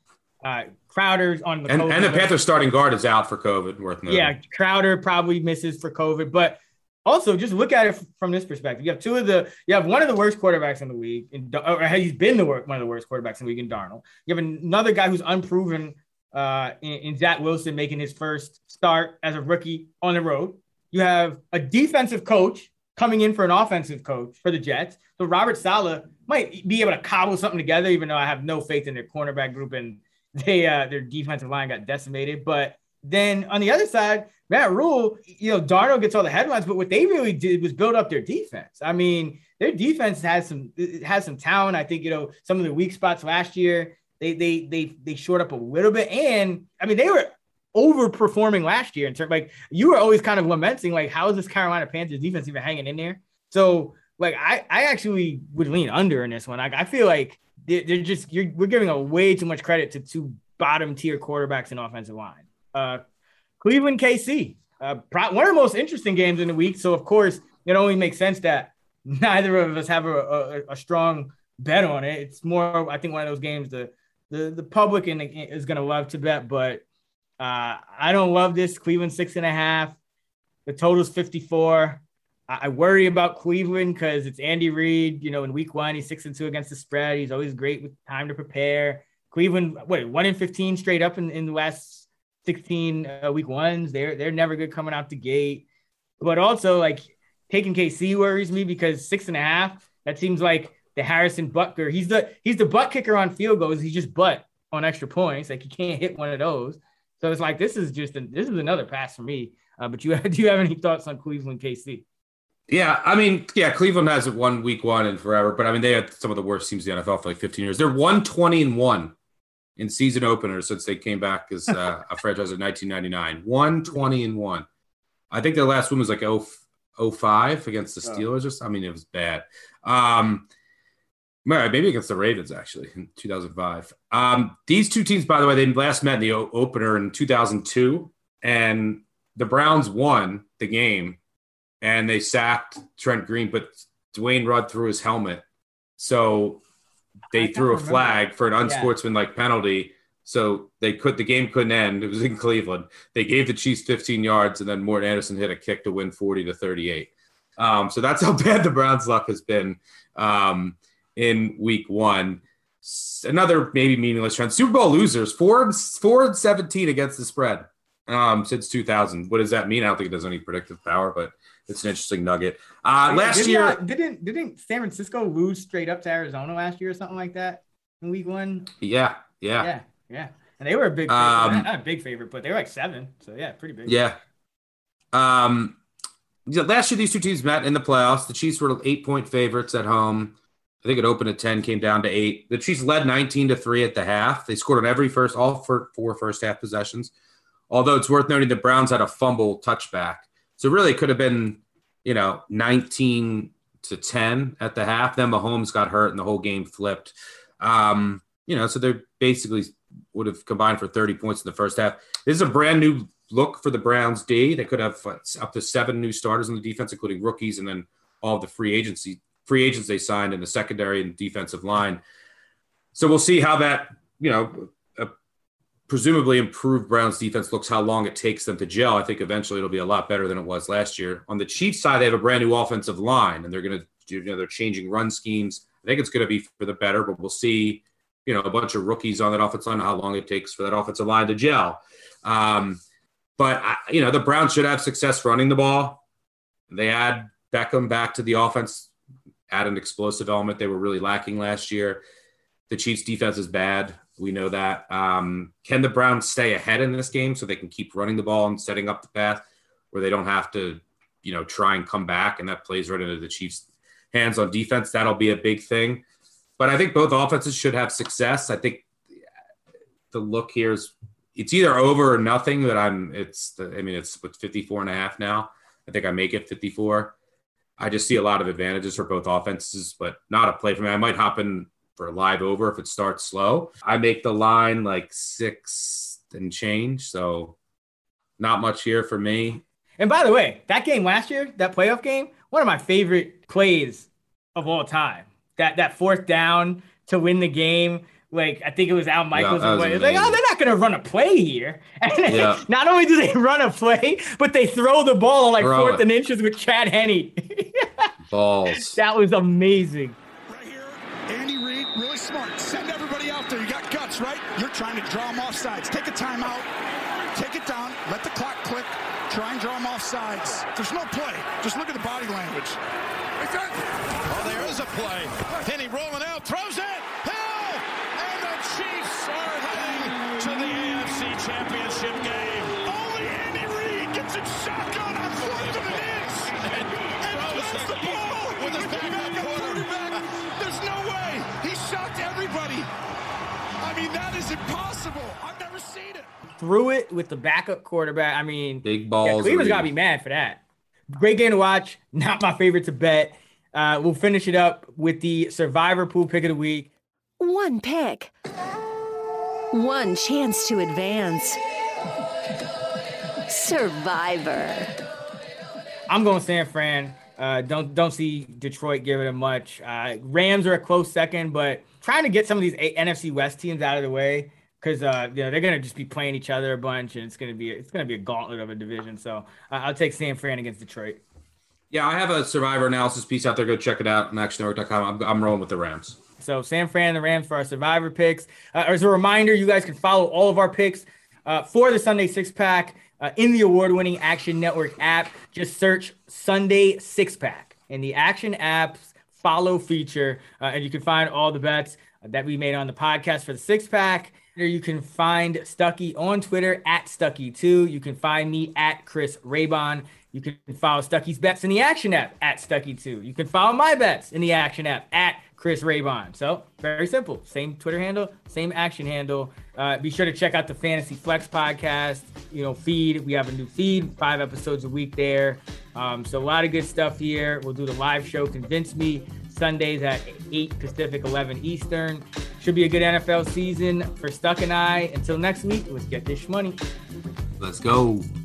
Uh, Crowder's on the and, COVID and the list. Panthers starting guard is out for COVID. Worth noting. Yeah, Crowder probably misses for COVID, but also just look at it from this perspective. You have two of the, you have one of the worst quarterbacks in the league, and or he's been the one of the worst quarterbacks in the league in Darnold. You have another guy who's unproven uh, in, in Zach Wilson making his first start as a rookie on the road. You have a defensive coach coming in for an offensive coach for the Jets. So Robert Saleh might be able to cobble something together, even though I have no faith in their cornerback group and they uh, their defensive line got decimated. But then on the other side, Matt Rule, you know, Darnold gets all the headlines, but what they really did was build up their defense. I mean, their defense has some has some talent. I think, you know, some of the weak spots last year, they they they they shored up a little bit. And I mean, they were overperforming last year in terms, like, you were always kind of lamenting, like, how is this Carolina Panthers defense even hanging in there? So, like, I I actually would lean under in this one. Like, I feel like they're just you're we're giving a way too much credit to two bottom tier quarterbacks and offensive line. Uh, Cleveland K C, uh, one of the most interesting games in the week. So of course it only makes sense that neither of us have a, a, a strong bet on it. It's more, I think, one of those games the the the public in the, is going to love to bet, but uh, I don't love this. Cleveland six and a half. The total's fifty-four. I worry about Cleveland because it's Andy Reid. You know, in week one, he's six and two against the spread. He's always great with time to prepare. Cleveland, what, one and fifteen straight up in, in the last sixteen uh, week ones. They're they're never good coming out the gate. But also, like, taking K C worries me because six and a half. That seems like the Harrison Butker. He's the he's the butt kicker on field goals. He's just butt on extra points. Like, he can't hit one of those. So it's like this is just a, this is another pass for me. Uh, but you do you have any thoughts on Cleveland K C? Yeah, I mean, yeah, Cleveland hasn't won week one in forever, but I mean, they had some of the worst teams in the N F L for like fifteen years. They're one twenty and one in season openers since they came back as uh, a franchise in nineteen ninety-nine. one twenty and one. I think their last win was like oh five against the Steelers or something. I mean, it was bad. Um, maybe against the Ravens, actually, in two thousand five. Um, these two teams, by the way, they last met in the o- opener in two thousand two, and the Browns won the game. And they sacked Trent Green, but Dwayne Rudd threw his helmet. So they threw a flag for an unsportsmanlike yeah. penalty. So they could the game couldn't end. It was in Cleveland. They gave the Chiefs fifteen yards, and then Morten Anderson hit a kick to win forty to thirty-eight. Um, so that's how bad the Browns' luck has been um, in week one. Another maybe meaningless trend. Super Bowl losers, four, four and seventeen against the spread um, since two thousand. What does that mean? I don't think it has any predictive power, but it's an interesting nugget. Uh, yeah, last didn't, year, uh, didn't didn't San Francisco lose straight up to Arizona last year or something like that in week one? Yeah, yeah, yeah, yeah. And they were a big, um, favorite. not a big favorite, but they were like seven. So yeah, pretty big. Yeah. Um, yeah, last year these two teams met in the playoffs. The Chiefs were eight point favorites at home. I think it opened at ten, came down to eight. The Chiefs led nineteen to three at the half. They scored on every first, all for four first half possessions. Although it's worth noting the Browns had a fumble touchback. So really it could have been, you know, nineteen to ten at the half. Then Mahomes got hurt and the whole game flipped. Um, you know, so they basically would have combined for thirty points in the first half. This is a brand new look for the Browns D. They could have up to seven new starters on the defense, including rookies, and then all of the free agency free agents they signed in the secondary and defensive line. So we'll see how that, you know, a presumably improved Browns defense looks, how long it takes them to gel. I think eventually it'll be a lot better than it was last year. On the Chiefs side, they have a brand new offensive line, and they're going to, you know, they're changing run schemes. I think it's going to be for the better, but we'll see, you know, a bunch of rookies on that offensive line, how long it takes for that offensive line to gel. Um, but, I, you know, the Browns should have success running the ball. They add Beckham back to the offense, add an explosive element they were really lacking last year. The Chiefs' defense is bad. We know that. Um, can the Browns stay ahead in this game so they can keep running the ball and setting up the path where they don't have to, you know, try and come back, and that plays right into the Chiefs' hands on defense? That'll be a big thing. But I think both offenses should have success. I think the look here is it's either over or nothing, but I'm it's the, I mean, it's with fifty-four and a half now. I think I make it fifty-four. I just see a lot of advantages for both offenses, but not a play for me. I might hop in for a live over if it starts slow. I make the line like six and change, so not much here for me. And by the way, that game last year, that playoff game, one of my favorite plays of all time. That that fourth down to win the game Like, I think it was Al Michaels. Yeah, it was like, oh, they're not going to run a play here. And yeah. Not only do they run a play, but they throw the ball like throw fourth it. and inches with Chad Henne. Balls. That was amazing. Right here, Andy Reid, really smart. Send everybody out there. You got guts, right? You're trying to draw them off sides. Take a timeout. Take it down. Let the clock click. Try and draw them off sides. There's no play. Just look at the body language. Oh, there is a play. Henne rolling out, throws it. Hill! And the Chiefs are heading to the A F C Championship game. Only Andy Reid gets it shotgun on fourth and an inch. And, and throws the ball with his backup quarterback. There's no way. He shocked everybody. I mean, that is impossible. I've never seen it. Threw it with the backup quarterback. I mean, big balls. Yeah, Cleveland's got to be mad for that. Great game to watch. Not my favorite to bet. Uh, we'll finish it up with the Survivor Pool Pick of the Week. One pick. One chance to advance. Survivor. I'm going San Fran. Uh, don't don't see Detroit giving it much. Uh, Rams are a close second, but trying to get some of these N F C West teams out of the way because uh, you know they're gonna just be playing each other a bunch, and it's gonna be it's gonna be a gauntlet of a division. So uh, I'll take San Fran against Detroit. Yeah, I have a Survivor analysis piece out there. Go check it out on action network dot com. I'm, I'm rolling with the Rams. So San Fran and the Rams for our Survivor picks. Uh, as a reminder, you guys can follow all of our picks uh, for the Sunday Six Pack uh, in the award-winning Action Network app. Just search Sunday Six Pack in the Action app's follow feature, uh, and you can find all the bets that we made on the podcast for the Six Pack. Or you can find Stuckey on Twitter at Stuckey two. You can find me at Chris Raybon. You can follow Stuckey's bets in the Action app at Stuckey two. You can follow my bets in the Action app at Chris Raybon. So very simple. Same Twitter handle, same Action handle. Uh, be sure to check out the Fantasy Flex podcast, you know, feed. We have a new feed, five episodes a week there. Um, so a lot of good stuff here. We'll do the live show, Convince Me, Sundays at eight Pacific, eleven Eastern. Should be a good N F L season for Stuck and I. Until next week, let's get this money. Let's go.